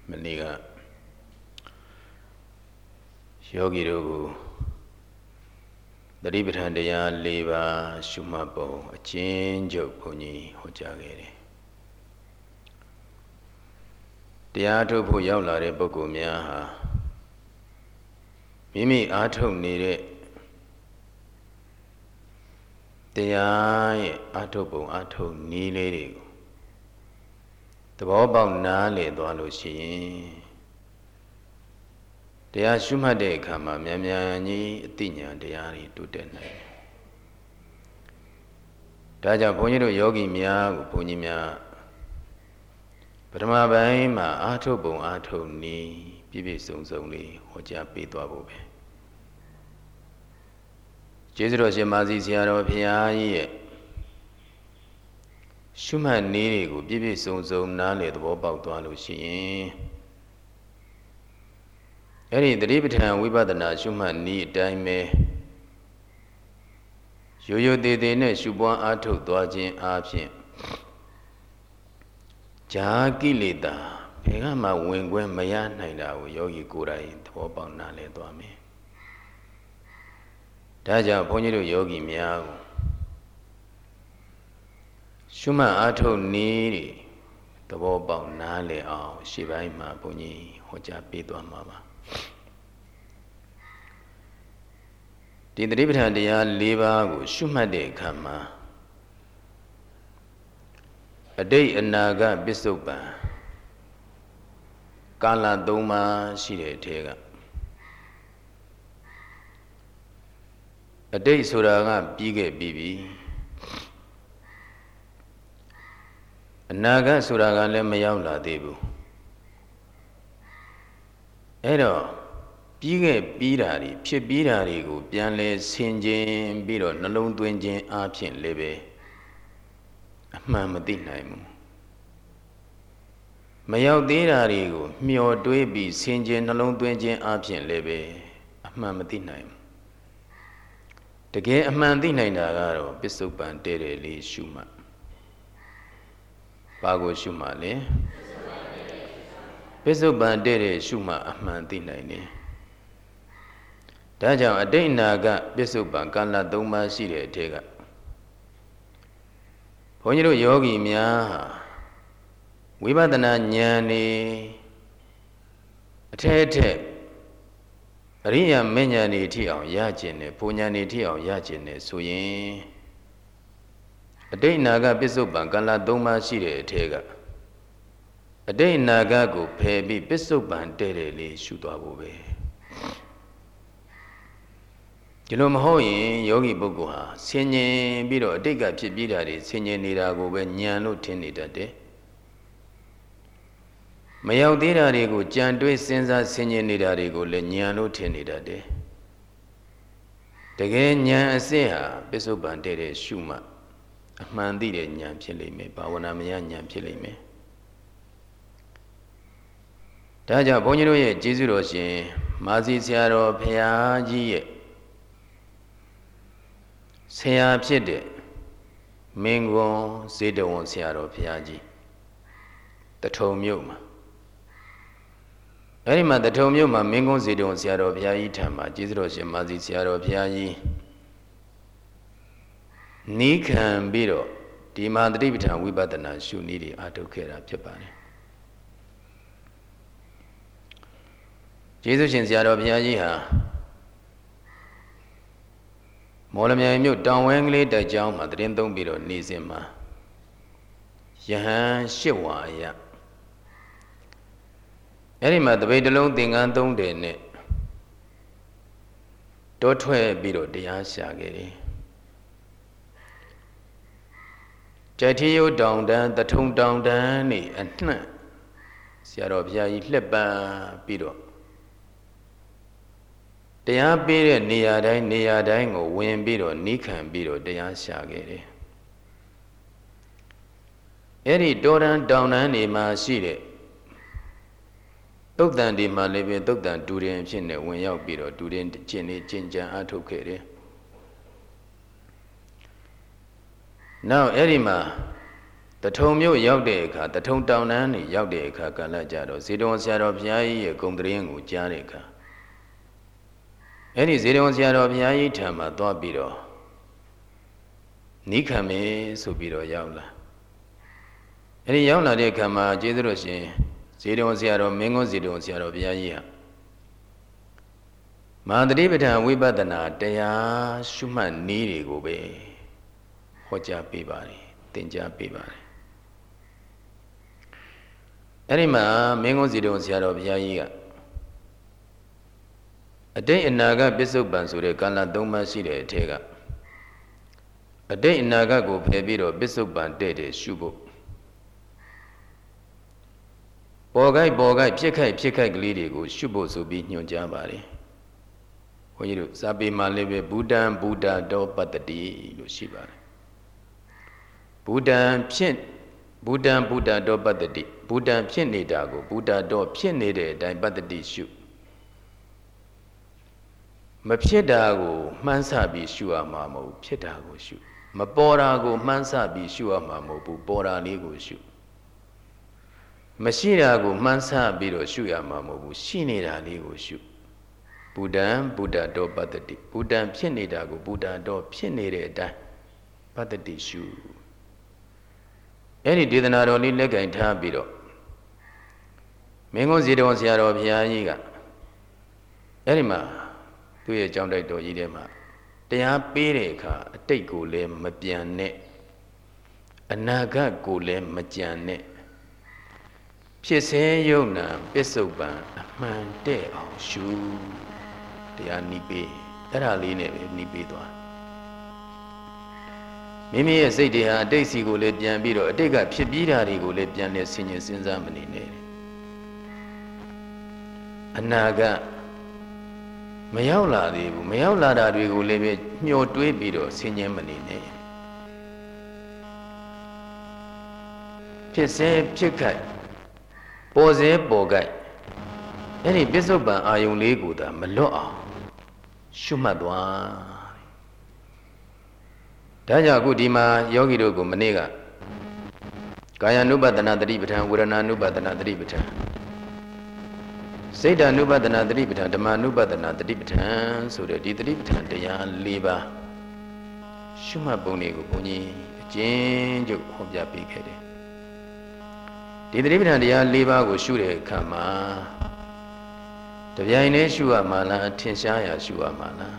Maniga Yogi Rogu the Ribitandaya Leva Shumapo, a change of Pony Hojagere. The art of Poyala Bogomia Mimi Ato needed the eye Atobo Ato needed. The Bob Nale Dwaloshi. They are Shumade Kama, Miamiani, Tinya, they are to den. Taja Ponyo Yogi Mia, Ponimia. Patama Baima, Atobo, Ato ni, Bibi Songs only, Hoja Pitwabobe. Jesro Shemazi Siaro Pia. Shuman needed go Bibi Songs Nale, the Bob Dwaloshi. Any the Ribitan Wibadana Shuman need dime. Yo de ne Shuban Ato Dwajin Absent. Jagilida, Pegama Wingwen Mayan Naida, Yogi Kurai, the Boba Nale Dwami. Taja Ponyo Yogi Miao Shuma Ato Niri, the Boba Nale, Shivaima Pony, Hoja Pidwa Mama. Did the Ribitandia Liva Shumade Kama? A day and Naga Bisoba Kala Doma Shide Tega. A day Suraga Bige Bibi. A Naga Suraga Lemayaula Debu. Edo Bige Bidari, Pibidari, Bianle Sinjin, Bido, Nalon Dwinjin, Apin Lebe. Mamadinaimu Mayao Dirarigo, Mio Dwebi, Sinjin, Nalon Dwinjin, Apin Lebe, Mamadinaim. The gay Amandinagaro, Bisopan Dere Shuma Pago Shumale Bisopan Dere Shuma Amandinaine. Daja a day naga, Bisopan Kala Doma Sire Tega. Ponyo Yogi Mia Wibadana Nyani Tete Ria Menyani Tio Yajin, Punyani Tio Yajin, Suyin a day naga Bisopan Kala Doma Sire Tega. A day naga go pebi Bisopan Dere Shutabobe. Mahoy, Yogi Bogoha, Senye Biro, Dega Pibidari, Senye Nirago, Nyano Tinidade. Mayao Dirarigo, Jan Dwe Senza Senye Nidarigo, Lenyano Tinidade. The gay Nyan Seha, Bisoban Dere Shuma, Mandire Nyan Pilime, Bawanamia Nyan Pilime. Taja Ponyo Jizuroshin, Mazi Siaro Piaji. Saya Pide Mingo Zidon Siaro Piaji the Tomyuma. Anima the Tomyuma Mingo Zidon Siaro Piai Tama, Jizrosh Mazi Siaro Piaji Nikan Biro, Dima Dribitan Wibadana Shunidi Atokera Japani. Jesus in Siaro Piaji. Molamia down Wangley, the Jam, Madrin don't be on Nizima. Yahan Shiwaya. Anima the way the long thing and don't de net. Dotwe Bido de Ashagiri. Jatio down the tomb down Danny and Siarobia Lepa Bido. They are bidden near dying or when biddo, Nikan biddo, they are shaggy. Any Doran down and Ima Sire. Dogdan de Malebe, Dogdan Durian Chin, when you biddo, Durian Chinny, Ginger, Atokere. Now, Erima, ထုံမြို့ရောက်တဲ့အခါတထုံတောင်တန်းနေရောက်တဲ့အခါကလည်းကြတော့ဇေတဝန်ဆရာတော်ဘုရားကြီးရဲ့ဂုဏ်သတင်းကိုကြားတဲ့အခါအဲ့ဒီဇေတဝန်ဆရာတော်ဘုရားကြီးထံမှာသွားပြီးတော့နိခံမေဆိုပြီးတော့ရောက်လာအဲ့ဒီရောက်လာတဲ့အခါမှာကျေးဇူးတော်ရှင်ဇေတဝန်ဆရာတော်မင်းကုန်းဇေတဝန်ဆရာတော်ဘုရားကြီးဟာမဟာသတိပဋ္ဌာန်ဝိပဿနာတရားရှုမှတ်နည်းတွေကိုပဲဟောကြားပေးပါတယ်သင်ကြားပေးပါတယ်အဲ့ဒီမှာမင်းကုန်းဇေတဝန်ဆရာတော်ဘုရားကြီးကအတိတ်အနာဂတ်ပစ္စုပန်ဆိုတဲ့ကာလ၃ပါးရှိတဲ့အထက်ကအတိတ်အနာဂတ်ကိုဖယ်ပြီးတော့ပစ္စုပန်တဲ့တဲ့ရှုဖို့ပေါ်ခိုက်ဖြစ်ခိုက်ကလေးတွေကိုရှုဖို့ဆိုပြီးညွှန်ကြားပါတယ်ဘုန်းကြီးတို့စာပေမှာလည်းပဲဘူတံဘူတာတောပတ္တိလို့ရှိပါတယ်ဘူတံဘူတာတောပတ္တိဘူတံဖြစ်နေတာကိုဘူတာတောဖြစ်နေတဲ့အတိုင်းပတ္တိရှုမဖြစ်တာကိုမှန်းဆပြီးရှုရမှာမဟုတ်ဖြစ်တာကိုရှုမပေါ်တာကိုမှန်းဆပြီးရှုရမှာမဟုတ်ဘူးပေါ်တာလေးကိုရှုမရှိတာကိုမှန်းဆပြီးတော့ရှုရမှာမဟုတ်ဘူးရှိနေတာလေးကိုရှုဘူတံဘူတာတောပတ္တိဘူတံဖြစ်နေတာကိုဘူတာတောဖြစ်နေတဲ့အတိုင်းပတ္တိရှုအဲ့ဒီဒေသနာတော်လေးလက်ကင်ထားပြီးတော့မင်းကုန်းဇေတဝန်ဆရာတော်ဘုရားကြီးကအဲ့ဒီမှာသူ့ရဲ့ကြောင်းတိုက်တော်ကြီးထဲမှာတရားပေးတဲ့အခါအတိတ်ကိုလည်းမပြန်နဲ့အနာဂတ်ကိုလည်းမကြံနဲ့ဖြစ်စေယုံနာပစ္စုပန်အမှန်တဲ့အောင်ရှုတရားနိပေးအဲ့ဒါလေးနဲ့ပဲနိပေးသွားမိမိရဲ့စိတ်တွေဟာအတိတ်စီကိုလည်းပြန်ပြီးတော့အတိတ်ကဖြစ်ပြီးတာတွေကိုလည်းပြန်လဲဆင်ញင်စဉ်းစားမနေနဲ့အနာဂတ်မရောက်လာသေးဘူးမရောက်လာတာတွေကိုလည်းပဲညှို့တွေးပြီးတော့ဆင်ញင်မနေနဲ့ဖြစ်စေဖြစ်ခိုက်ပေါ်စေပေါ်ခိုက်အဲ့ဒီပစ္စုပန်အာယုံလေးကိုသာမလွတ်အောင်ရှုမှတ်သွားဒါကြောင့်အခုဒီမှာယောဂီတို့ကိုမနေ့ကကာယ ानु ပတနာတတိပဋ္ဌာန်ဝေဒနာ ानु ပတနာတတိပဋ္ဌာန်စိတ်ဓာ ानु ပတနာတတိပဋ္ဌာန်ဓမ္မ ानु ပတနာတတိပဋ္ဌာန်ဆိုတဲ့ဒီတတိပဋ္ဌာန်တရား၄ပါးရှုမှတ်ပုံတွေကိုဘုန်းကြီးအကျဉ်းချုပ်ဟောပြပေးခဲ့တယ်ဒီတတိပဋ္ဌာန်တရား၄ပါးကိုရှုတဲ့အခါမှာတပြိုင်တည်းရှုရမှာလားထင်ရှားရာရှုရမှာလား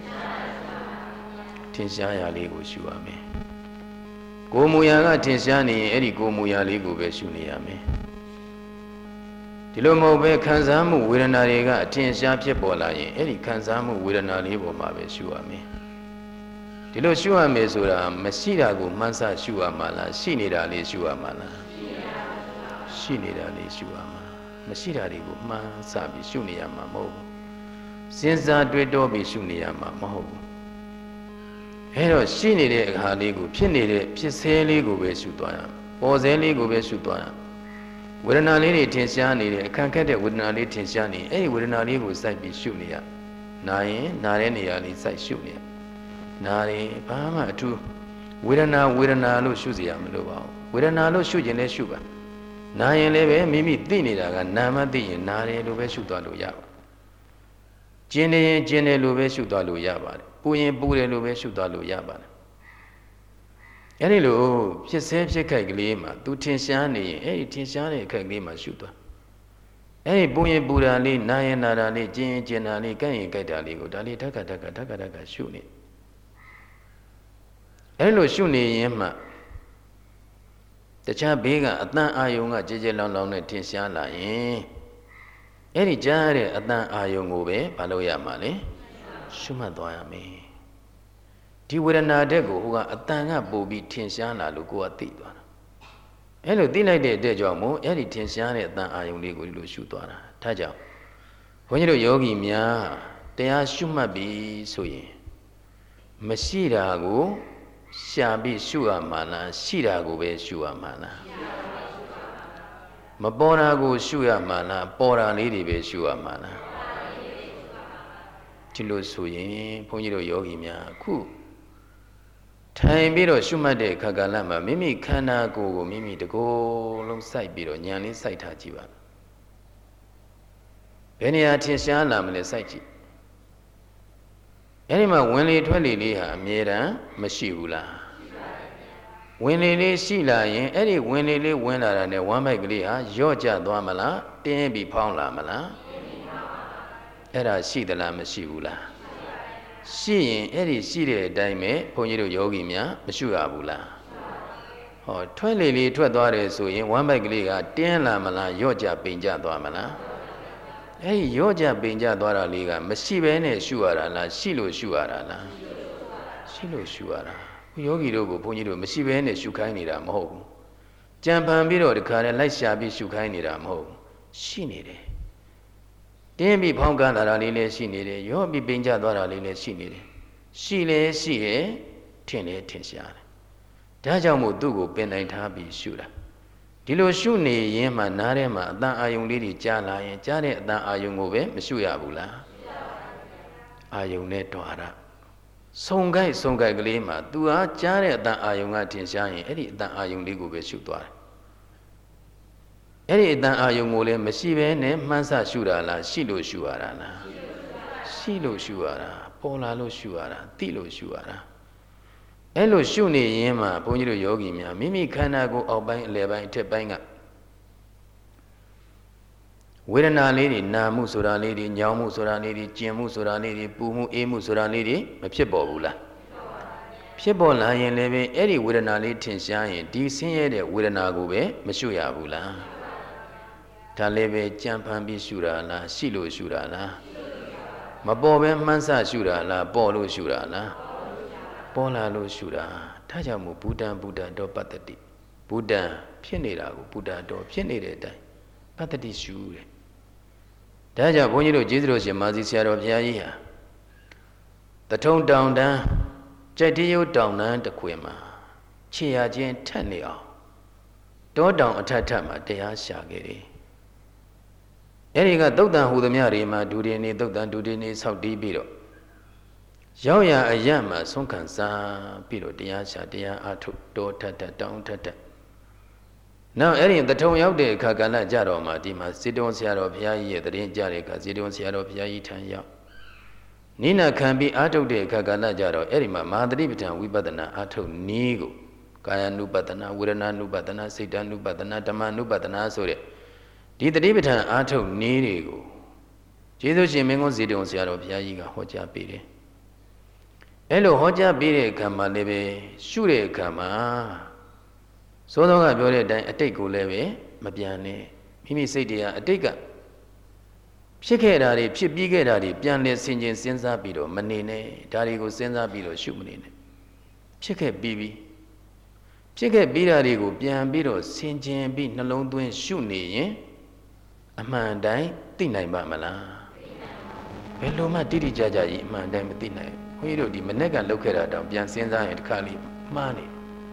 ထင်ရှားရာလေးကိုရှုရမယ်ကိုယ်မူရာကထင်ရှားနေရင်အဲ့ဒီကိုယ်မူရာလေးကိုပဲရှုနေရမယ်ဒီလိုမဟုတ်ပဲခံစားမှုဝေဒနာတွေကအထင်ရှားဖြစ်ပေါ်လာရင်အဲ့ဒီခံစားမှုဝေဒနာလေးပေါ်မှာပဲရှုရမယ်ဒီလိုရှုရမယ်ဆိုတာမရှိတာကိုမှန်းဆရှုရမှာလားရှိနေတာလေးရှုရမှာလားရှိနေတာလေးရှုရမှာမရှိတာတွေကိုမှန်းဆပြီးရှုနေရမှာမဟုတ်ဘူးစဉ်းစားတွေးတောပြီးရှုနေရမှာမဟုတ်ဘူးအဲတော့ရှိနေတဲ့အခါလေးကိုဖြစ်နေတဲ့ဖြစ်ဆဲလေးကိုပဲရှုသွားရပေါ်ဆဲလေးကိုပဲရှုသွားရဝေဒနာလေးတွေထင်ရှားနေတယ်အခန့်ခက်တဲ့ဝေဒနာလေးထင်ရှားနေအဲ့ဒီဝေဒနာလေးကိုစိုက်ပြီးရှုနေရနာရင်နာတဲ့နေရာလေးစိုက်ရှုနေရနာရင်ဘာမှအထူးဝေဒနာလို့ရှုစီရမလို့ပါဘူးဝေဒနာလို့ရှုခြင်းလည်းရှုပါနာရင်လည်းပဲမိမိသိနေတာကနာမသိရင်နာတယ်လို့ပဲရှုသွားလို့ရပါကျင်နေရင်ကျင်တယ်လို့ပဲရှုသွားလို့ရပါတယ်ပူရင်ပူတယ်လို့ပဲရှုသွားလို့ရပါတယ်အဲ့ဒီလိုဖြစ်စေဖြစ်ခိုက်ကလေးမှာသူထင်ရှားနေရင်အဲ့ဒီထင်ရှားတဲ့ခိုက်ကလေးမှာရှုသွားအဲ့ဒီပူရင်ပူတာလေးနာရင်နာတာလေးကျင်ရင်ကျင်တာလေးကြိုက်ရင်ကြိုက်တာလေးကိုဒါလေးဓက္ကရှုနေအဲ့လိုရှုနေရင်မှတခြားဘေးကအတန်အာယုံကကြဲကြဲလောင်လောင်နဲ့ထင်ရှားလာရင်အဲ့ဒီကြားရတဲ့အတန်အာယုံကိုပဲမလုပ်ရမှာလေရှုမှတ်သွားရမယ်ဒီဝေဒနာတဲ့ကိုဟိုကအတန်ကပို့ပြီးထင်ရှားလာလို့ကိုကသိသွားတာအဲ့လိုသိလိုက်တဲ့အတွက်ကြောင့်မို့အဲ့ဒီထင်ရှားတဲ့အတန်အာယုံလေးကိုဒီလိုရှုသွားတာဒါကြောင့်ဘုန်းကြီးတို့ယောဂီများတရားရှုမှတ်ပြီးဆိုရင်မရှိတာကိုရှာပြီးရှုရမှာလားရှိတာကိုပဲရှုရမှာလားမပေါ်တာကိုရှုရမှာလားပေါ်တာလေးတွေပဲရှုရမှာလားဒီလိုဆိုရင်ဘုန်းကြီးတို့ယောဂီများအခုထိုင်ပြီးတော့ရှုမှတ်တဲ့ခါကာလမှာမိမိခန္ဓာကိုယ်ကိုမိမိတကိုယ်လုံးစိုက်ပြီးတော့ဉာဏ်လေးစိုက်ထားကြည့်ပါဘယ်နေရာထင်ရှားလာမလဲစိုက်ကြည့်အဲဒီမှာဝင်လေထွက်လေလေးဟာအမြဲတမ်းမရှိဘူးလားဝင်လေလေးရှိလာရင်အဲ့ဒီဝင်လေလေးဝင်လာတာနဲ့ဝမ်းမိုက်ကလေးဟာရော့ကျသွားမလားတင်းပြီးဖောင်းလာမလားအဲ့ဒါရှိသလားမရှိဘူးလားရှိရင်အဲ့ဒီရှိတဲ့အတိုင်းပဲဘုန်းကြီးတို့ယောဂီများမရှိရဘူးလားဟောထွက်လေလေးထွက်သွားတယ်ဆိုရင်ဝမ်းမိုက်ကလေးကတင်းလာမလားရော့ကျပိန်ကျသွားမလားအဲ့ဒီရော့ကျပိန်ကျသွားတာလေးကမရှိဘဲနဲ့ရှုရတာလားရှိလို့ရှုရတာလားရှိလို့ရှုရတာယောဂီတို့ကိုဘုန်းကြီးတို့မရှိဘဲနဲ့ရှုခိုင်းနေတာမဟုတ်ဘူးကြံဖန်ပြီးတော့ဒီခါနဲ့လိုက်ရှာပြီးရှုခိုင်းနေတာမဟုတ်ဘူးရှိနေတယ်တင်းပြီးဖောင်းကန်လာတာလေးလည်းရှိနေတယ်ရော့ပြီးပိန်ကျသွားတာလေးလည်းရှိနေတယ်ရှိလေရှိတယ်ထင်လေထင်ရှားတယ်ဒါကြောင့်မို့သူ့ကိုပင်တိုင်းထားပြီးရှုတာဒီလိုရှုနေရင်မှနားထဲမှာအတန်အာယုံလေးတွေကြားလာရင်ကြားတဲ့အတန်အာယုံကိုပဲမရှုရဘူးလားအာယုံနဲ့တွာရဆုံကိုက်ကလေးမှာသူဟာကြားတဲ့အတန်အာယုံကထင်ရှားရင်အဲ့ဒီအတန်အာယုံလေးကိုပဲရှုသွားတယ်အဲ့ဒီအတန်အာယုံကိုလည်းမရှိဘဲနဲ့မှန်းဆရှုတာလားရှိလို့ရှုရတာလားရှိလို့ရှုရတာပေါ်လာလို့ရှုရတာသိလို့ရှုရတာအဲ့လိုရှုနေရင်မှဘုန်းကြီးတို့ယောဂီများမိမိခန္ဓာကိုယ်အောက်ပိုင်းအလယ်ပိုင်းအထက်ပိုင်းကဝေဒနာလေးတွေနာမှုဆိုတာလေးတွေညောင်းမှုဆိုတာလေးတွေကျင်မှုဆိုတာလေးတွေပူမှုအေးမှုဆိုတာလေးတွေမဖြစ်ပေါ်ဘူးလားဖြစ်ပေါ်လာရင်လည်းပဲအဲ့ဒီဝေဒနာလေးထင်ရှားရင်ဒီဆင်းရဲတဲ့ဝေဒနာကိုပဲမရှုရဘူးလားဒါလည်းပဲကြံဖန်ပြီးရှုတာလားရှိလို့ရှုတာလားမပေါ်ပဲမှန်းဆရှုတာလားပေါ်လို့ရှုတာလားပေါ်လာလို့ရှုတာဒါကြောင့်မို့ဘုဒ္ဓံတော်ပတ္တတိဘုဒ္ဓံဖြစ်နေတာကိုဘုဒ္ဓတော်ဖြစ်နေတဲ့အတိုင်းပတ္တတိရှုတယ်ဒါကြောင့်ဘုန်းကြီးတို့ကျေးဇူးတော်ရှင်မာစီဆရာတော်ဘုရားကြီးဟာတထုံတောင်တန်းကြိုက်တရုတ်တောင်တန်းတစ်ခွင်မှာခြေရချင်းထက်နေအောင်တောတောင်အထက်ထက်မှာတရားရှာခဲ့တယ်အဲဒီကသုတ်တန်ဟူသမျှတွေမှာဒူတွေနေသုတ်တန်ဒူတွေနေဆောက်တီးပြီးတော့ရောက်ရအရမှာဆုံးခံစားပြီးတော့တရားရှာတရားအားထုတ်တောထက်တောင်ထက်နောက်အဲ့ဒီတထုံရောက်တဲ့အခါကလည်းကြတော့မှဒီမှာဇေတဝန်ဆရာတော်ဘုရားကြီးရဲ့တရင်ကြတဲ့အခါဇေတဝန်ဆရာတော်ဘုရားကြီးထံရောက်နိနာခံပြီးအားထုတ်တဲ့အခါကလည်းကြတော့အဲ့ဒီမှာမဟာသတိပဋ္ဌာန်ဝိပဿနာအားထုတ်နည်းကိုကာယ ानु ပတနာဝေဒနာ ानु ပတနာစိတ် ानु ပတနာဓမ္မ ानु ပတနာဆိုတဲ့ဒီသတိပဋ္ဌာန်အားထုတ်နည်းတွေကိုကျေးဇူးရှင်မင်းကုန်းဇေတဝန်ဆရာတော်ဘုရားကြီးကဟောကြားပေးတယ်အဲ့လိုဟောကြားပေးတဲ့အခါမှာလည်းပဲရှုတဲ့အခါမှာစောစောကပြောတဲ့အတိုင်းအတိတ်ကိုလည်းပဲမပြန်နဲ့မိမိစိတ်တွေကအတိတ်ကဖြစ်ခဲ့တာတွေဖြစ်ပြီးခဲ့တာတွေပြန်လဲဆင်ခြင်စဉ်းစားပြီးတော့မနေနဲ့ဒါတွေကိုစဉ်းစားပြီးတော့ရှုမနေနဲ့ဖြစ်ခဲ့ပြီးတာတွေကိုပြန်ပြီးတော့ဆင်ခြင်ပြီးနှလုံးသွင်းရှုနေရင်အမှန်တိုင်းသိနိုင်ပါမလားဘယ်လိုမှတိတိကျကျကြီးအမှန်တိုင်းမသိနိုင်ဘူးဘုန်းကြီးတို့ဒီမနေ့ကလုပ်ခဲ့တာတောင်ပြန်စဉ်းစားရင်တစ်ခါလေးမှားနေ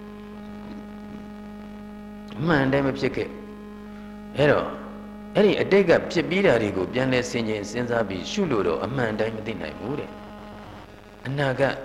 အမှန်တိုင်းမဖြစ်ခဲ့အဲ့တော့အဲ့ဒီအတိတ်ကဖြစ်ပြီးတာတွေကိုပြန်လဲဆင်ခြင်စဉ်းစားပြီးရှုလို့တော့အမှန်တိုင်းမသိနိုင်ဘူးတဲ့အနာဂတ်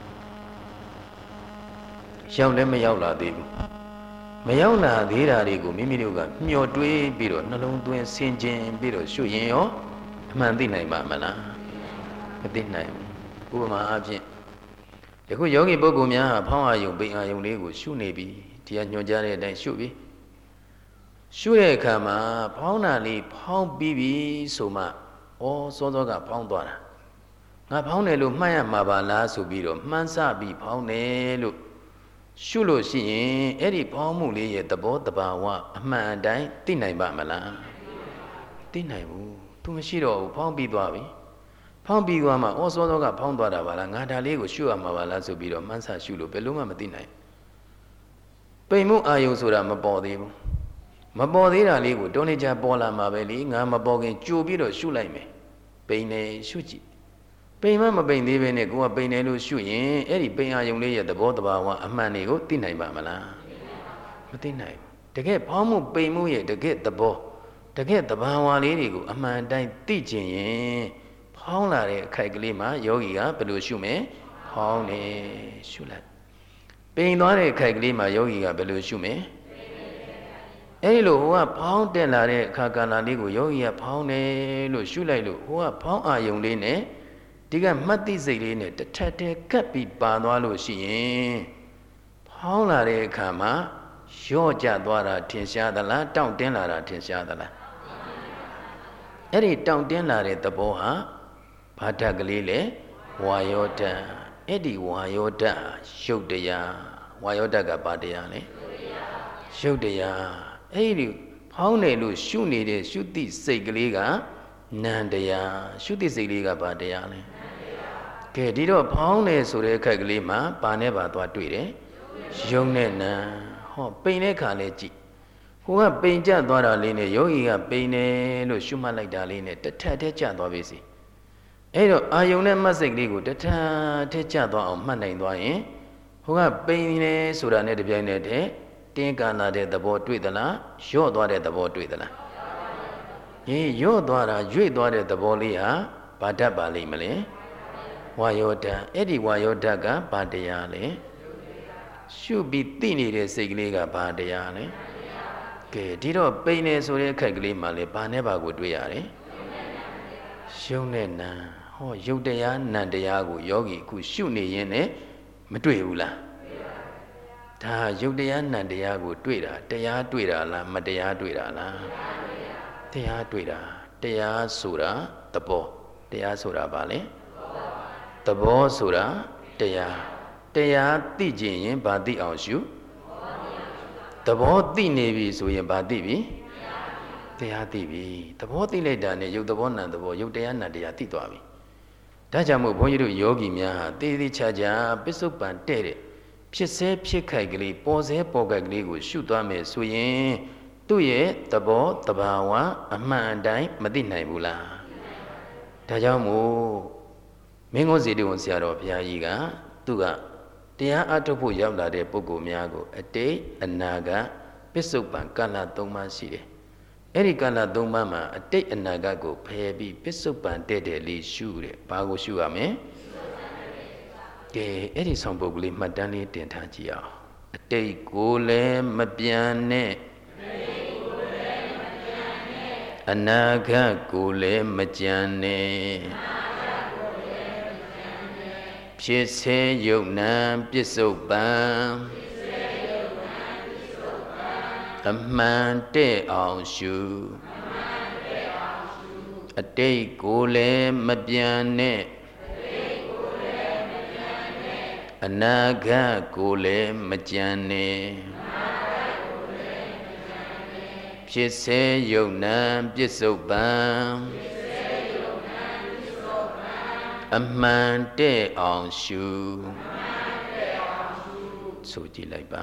ရောက်လည်းမရောက်လာသေးဘူးမရောက်လာသေးတာတွေကိုမိမိတို့ကမျှော်တွေးပြီးတော့နှလုံးသွင်းဆင်ခြင်ပြီးတော့ရှုရင်ရောအမှန်သိနိုင်ပါမလားမသိနိုင်ဘူးဥပမာအားဖြင့်ယခုယောဂီပုဂ္ဂိုလ်များဟာဖောင်းအာယုံပိန်အာယုံလေးကိုရှုနေပြီတရားညွှန်ကြားတဲ့အတိုင်းရှုပြီရှုတဲ့အခါမှာဖောင်းတာလေးဖောင်းပြီးပြီဆိုမှစောစောကဖောင်းသွားတာငါဖောင်းတယ်လို့မှတ်ရမှာပါလားဆိုပြီးတော့မှန်းဆပြီးဖောင်းတယ်လို့ရှုလို့ရှိရင်အဲ့ဒီဖောင်းမှုလေးရဲ့သဘောတဘာဝအမှန်အတိုင်းသိနိုင်ပါမလားသိနိုင်ဘူးသူမရှိတော့ဘူးဖောင်းပြီးသွားပြီဖောင်းပြီးသွားမှစောစောကဖောင်းသွားတာပါလားငါဒါလေးကိုရှုရမှာပါလားဆိုပြီးတော့မှန်းဆရှုလို့ဘယ်လို့မှမသိနိုင်ပိန်မှုအာယုံဆိုတာမပေါ်သေးဘူးမပေါ်သေးတာလေးကိုတုံးနေချပေါ်လာမှာပဲလေငါမပေါ်ခင်ကြိုပြီးတော့ရှုလိုက်မယ်ပိန်နေရှုကြည့်ပိန်မပိန်သေးပဲနဲ့ကိုကပိန်နေလို့ရှုရင်အဲ့ဒီပိန်အာယုံလေးရဲ့သဘောတဘာဝအမှန်တွေကိုသိနိုင်ပါမလားမသိနိုင်ဘူးတကယ်ဖောင်းမှုပိန်မှုရဲ့တကယ်သဘောတကယ်တဘာဝလေးတွေကိုအမှန်တိုင်းသိကျင်ရင်ဖောင်းလာတဲ့အခိုက်ကလေးမှာယောဂီကဘယ်လိုရှုမယ်ဖောင်းနေရှုလိုက်ပိန်သွားတဲ့ခိုက်ကလေးမှာယောဂီကဘယ်လိုရှုမယ်အဲ့လိုဟိုကဖောင်းတက်လာတဲ့အခါကာလလေးကိုယောဂီကဖောင်းတယ်လို့ရှုလိုက်လို့ဟိုကဖောင်းအာယုံလေးနဲ့ဒီကမှတ်သိစိတ်လေးနဲ့တစ်ထပ်တည်းကပ်ပြီးပါသွားလို့ရှိရင်ဖောင်းလာတဲ့အခါမှာရော့ကျသွားတာထင်ရှားသလားတောင့်တင်းလာတာထင်ရှားသလားအဲ့ဒီတောင့်တင်းလာတဲ့သဘောဟာဘာဓာတ်ကလေးလဲဝါယောဓာတ်အဲ့ဒီဝါယောဓာတ်ရုပ်တရားဝါယောဓာတ်ကဘာတရားလဲရုပ်တရားအဲ့ဒီဖောင်းနေလို့ရှုနေတဲ့ရှုတိစိတ်ကလေးကနံတရားရှုတိစိတ်လေးကဘာတရားလဲကဲဒီတော့ဖောင်းနေဆိုတဲ့ခက်ကလေးမှာဘာနဲ့ဘာသွားတွေ့တယ်ရုပ်နဲ့နံဟောပိန်တဲ့ခါလေးကြည့်ဟိုကပိန်ကျသွားတာလေးနဲ့ယောဂီကပိန်တယ်လို့ရှုမှတ်လိုက်တာလေးနဲ့တစ်ထပ်တည်းကျသွားပြီစီအဲ့တော့အာယုံနဲ့မှတ်စိတ်ကလေးကိုတစ်ထပ်တည်းကျသွားအောင်မှတ်နိုင်သွားရင်ဟိုကပိန်နေဆိုတာနဲ့တပြိုင်နက်တည်းတင်းကန်လာတဲ့သဘောတွေ့သလားရော့သွားတဲ့သဘောတွေ့သလားရော့သွားတာရွေ့သွားတဲ့သဘောလေးဟာဘာဓာတ်ပါလိမ့်မလဲဝါယောဓာတ်အဲ့ဒီဝါယောဓာတ်ကဘာတရားလဲရှုပြီးသိနေတဲ့စိတ်ကလေးကဘာတရားလဲကဲဒီတော့ပိန်နေဆိုတဲ့အခက်ကလေးမှလည်းဘာနဲ့ဘာကိုတွေ့ရတယ်ရုပ်နဲ့နာဟောရုပ်တရားနံတရားကိုယောဂီအခုရှုနေရင်းနဲ့မတွေ့ဘူးလားဒါရုပ်တရားနံတရားကိုတွေ့တာတရားတွေ့တာလားမတရားတွေ့တာလားတရားတွေ့တာတရားဆိုတာသဘောတရားဆိုတာဘာလဲသဘောဆိုတာတရားတရားသိကျင်ရင်ဘာသိအောင်ရှုသဘောသိနေပြီဆိုရင်ဘာသိပြီတရားသိပြီသဘောသိလိုက်တာနဲ့ရုပ်သဘောနံသဘောရုပ်တရားနံတရားသိသွားပြီဒါကြောင့်မို့ဘုန်းကြီးတို့ယောဂီများဟာသေသေးချာချာပစ္စုပန်တဲ့တဲ့ဖြစ်စေဖြစ်ခိုက်ကလေးပေါ်စေပေါ်ခိုက်ကလေးကိုရှုသွားမယ်ဆိုရင်သူ့ရဲ့သဘောတဘာဝအမှန်အတိုင်းမသိနိုင်ဘူးလားဒါကြောင့်မို့မင်းကုန်းစီတုံဆရာတော်ဘုရားကြီးကသူကတရားအထုတ်ဖို့ရောက်လာတဲ့ပုဂ္ဂိုလ်များကိုအတိတ်အနာဂတ်ပစ္စုပန်ကာလ၃ပါးရှိတယ်အဲ့ဒီကာလ၃ပါးမှာအတိတ်အနာဂတ်ကိုဖယ်ပြီးပစ္စုပန်တဲ့တဲ့လေးရှုတယ်ဘာကိုရှုရမလဲကဲအဲ့ဒီဆောင်ပုဒ်ကလေးမှတ်တမ်းလေးတင်ထားကြည့်အောင်အတိတ်ကိုလည်းမပြန်နဲ့အနာဂတ်ကိုလည်းမကြံနဲ့ဖြစ်စေယုတ်နံပစ္စုပန်အမှန်တဲ့အောင်ရှုအတိတ်ကိုလည်းမပြန်နဲ့အနာဂတ်ကိုလည်းမကြံနဲ့ဖြစ်စေယုတ်နံပစ္စုပန်အမှန်တဲ့အောင်ရှုဆိုကြည့်လိုက်ပါ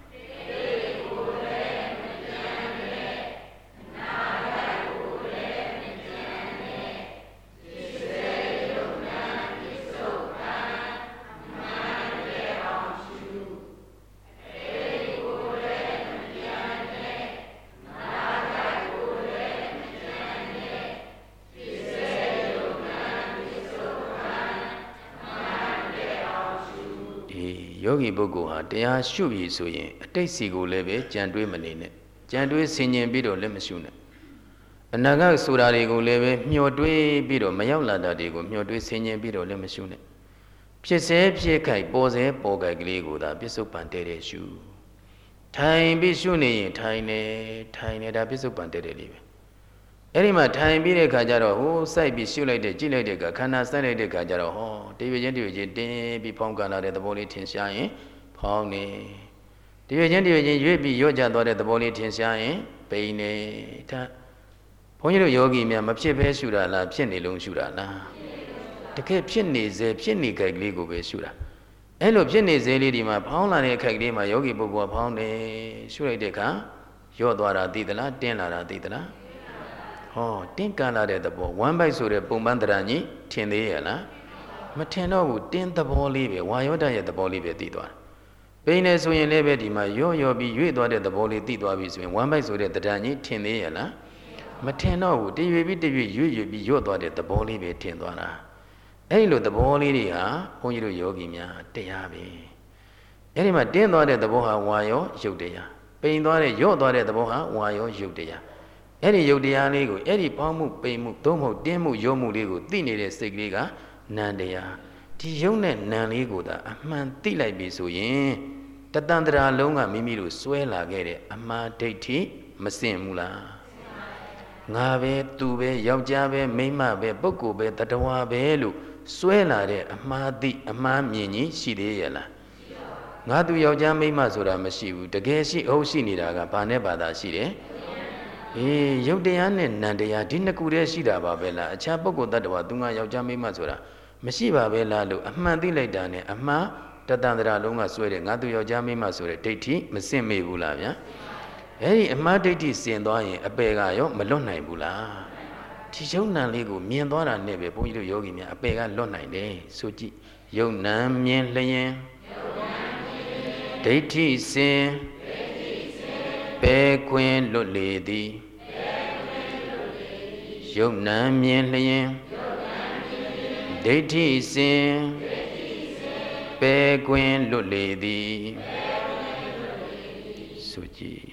ယောဂီပုဂ္ဂိုလ်ဟာတရားရှုပြီဆိုရင်အတိတ်စီကိုလည်းပဲကြံတွေးမနေနဲ့ကြံတွေးဆင်ញင်ပြီးတော့လည်းမရှုနဲ့အနာဂတ်ဆိုတာတွေကိုလည်းပဲမျှော်တွေးပြီးတော့မရောက်လာတာတွေကိုမျှော်တွေးဆင်ញင်ပြီးတော့လည်းမရှုနဲ့ဖြစ်စေဖြစ်ခိုက်ပေါ်စေပေါ်ခိုက်ကလေးကိုသာပစ္စုပန်တဲ့တဲ့ရှုထိုင်ပြီးရှုနေရင်ထိုင်နေတာပစ္စုပန်တဲ့တဲ့လေးပဲအဲ့ဒီမှာထိုင်ပြီးတဲ့ခါကျတော့ဟိုစိုက်ပြီးရှုလိုက်တဲ့ကြည့်လိုက်တဲ့ကခန္ဓာစိုက်လိုက်တဲ့ခါကျတော့ဟောတရွေချင်းတင်းပြီးဖောင်းကန်လာတဲ့သဘောလေးထင်ရှားရင်ဖောင်းနေတရွေချင်းရွေ့ပြီးရော့ကျသွားတဲ့သဘောလေးထင်ရှားရင်ပိန်နေဒါဘုန်းကြီးတို့ယောဂီများမဖြစ်ဘဲရှုတာလားဖြစ်နေလုံးရှုတာလားတကယ်ဖြစ်နေစေဖြစ်နေခိုက်ကလေးကိုပဲရှုတာအဲ့လိုဖြစ်နေစေလေးဒီမှာဖောင်းလာတဲ့ခိုက်ကလေးမှာယောဂီပုဂ္ဂိုလ်ကဖောင်းနေရှုလိုက်တဲ့အခါရော့သွားတာသိသလားတင်းလာတာသိသလားဟောတင်းကန်လာတဲ့သဘောဝမ်းပိုက်ဆိုတဲ့ပုံပန်းတရကြီးထင်သေးရဲ့လားမထင်တော့ဘူးတင်းသဘောလေးပဲဝါယောဓာတ်ရဲ့သဘောလေးပဲသိသွားတယ်ပိန်နေဆိုရင်လည်းပဲဒီမှာရော့ပြီးရွေ့သွားတဲ့သဘောလေးသိသွားပြီဆိုရင်ဝမ်းပိုက်ဆိုတဲ့တရကြီးထင်သေးရဲ့လားမထင်တော့ဘူးတရွေပြီးရွေ့ပြီးရော့သွားတဲ့သဘောလေးပဲထင်သွားတာအဲ့လိုသဘောလေးတွေဟာဘုန်းကြီးတို့ယောဂီများတရားပဲအဲ့ဒီမှာတင်းသွားတဲ့သဘောဟာဝါရောယုတ်တရားပိန်သွားတဲ့ရော့သွားတဲ့သဘောဟာဝါရောယုတ်တရားအဲ့ဒီယုတ်တရားလေးကိုအဲ့ဒီပေါင်းမှုပိန်မှုသို့မဟုတ်တင်းမှုရော့မှုလေးကိုသိနေတဲ့စိတ်ကလေးကနံတရားဒီယုတ်နဲ့နံလေးကိုသာအမှန်သိလိုက်ပြီဆိုရင်တတန္တရာလုံးကမိမိတို့စွဲလာခဲ့တဲ့အမှားဒိဋ္ဌိမစင်ဘူးလားငါပဲသူပဲယောက်ျားပဲမိန်းမပဲပုဂ္ဂိုလ်ပဲတတဝါပဲလို့စွဲလာတဲ့အမှားသိအမှားမြင်ကြီးရှိသေးရဲ့လားငါသူယောက်ျားမိန်းမဆိုတာမရှိဘူးတကယ်ရှိဟုတ်ရှိနေတာကဘာနဲ့ဘာသာရှိတယ်ယုတ်တရားနဲ့နံတရားဒီနှစ်ခုတည်းရှိတာပါပဲလားအခြားပုဂ္ဂိုလ်တ attva သူငါယောက်ျားမိန်းမဆိုတာမရှိပါပဲလားလို့အမှန်သိလိုက်တာနဲ့အမှားတတန္တရာလုံးကစွဲတယ်ငါသူယောက်ျားမိန်းမဆိုတဲ့ဒိဋ္ဌိမစင်မေဘူးလားဗျာအဲ့ဒီအမှားဒိဋ္ဌိစင်သွားရင်အပယ်ကရောမလွတ်နိုင်ဘူးလားဒီယုံနံလေးကိုမြင်သွားတာနဲ့ပဲဘုန်းကြီးတို့ယောဂီများအပယ်ကလွတ်နိုင်တယ်ဆိုကြည့်ယုံနံမြင်လျင်ဒိဋ္ဌိစင်ပယ်ခွင်လွတ်လေသည်ယုံနံမြင်လျင်ဒိဋ္ဌိစင်ပယ်ခွင်လွတ်လေသည်ဆိုကြည့်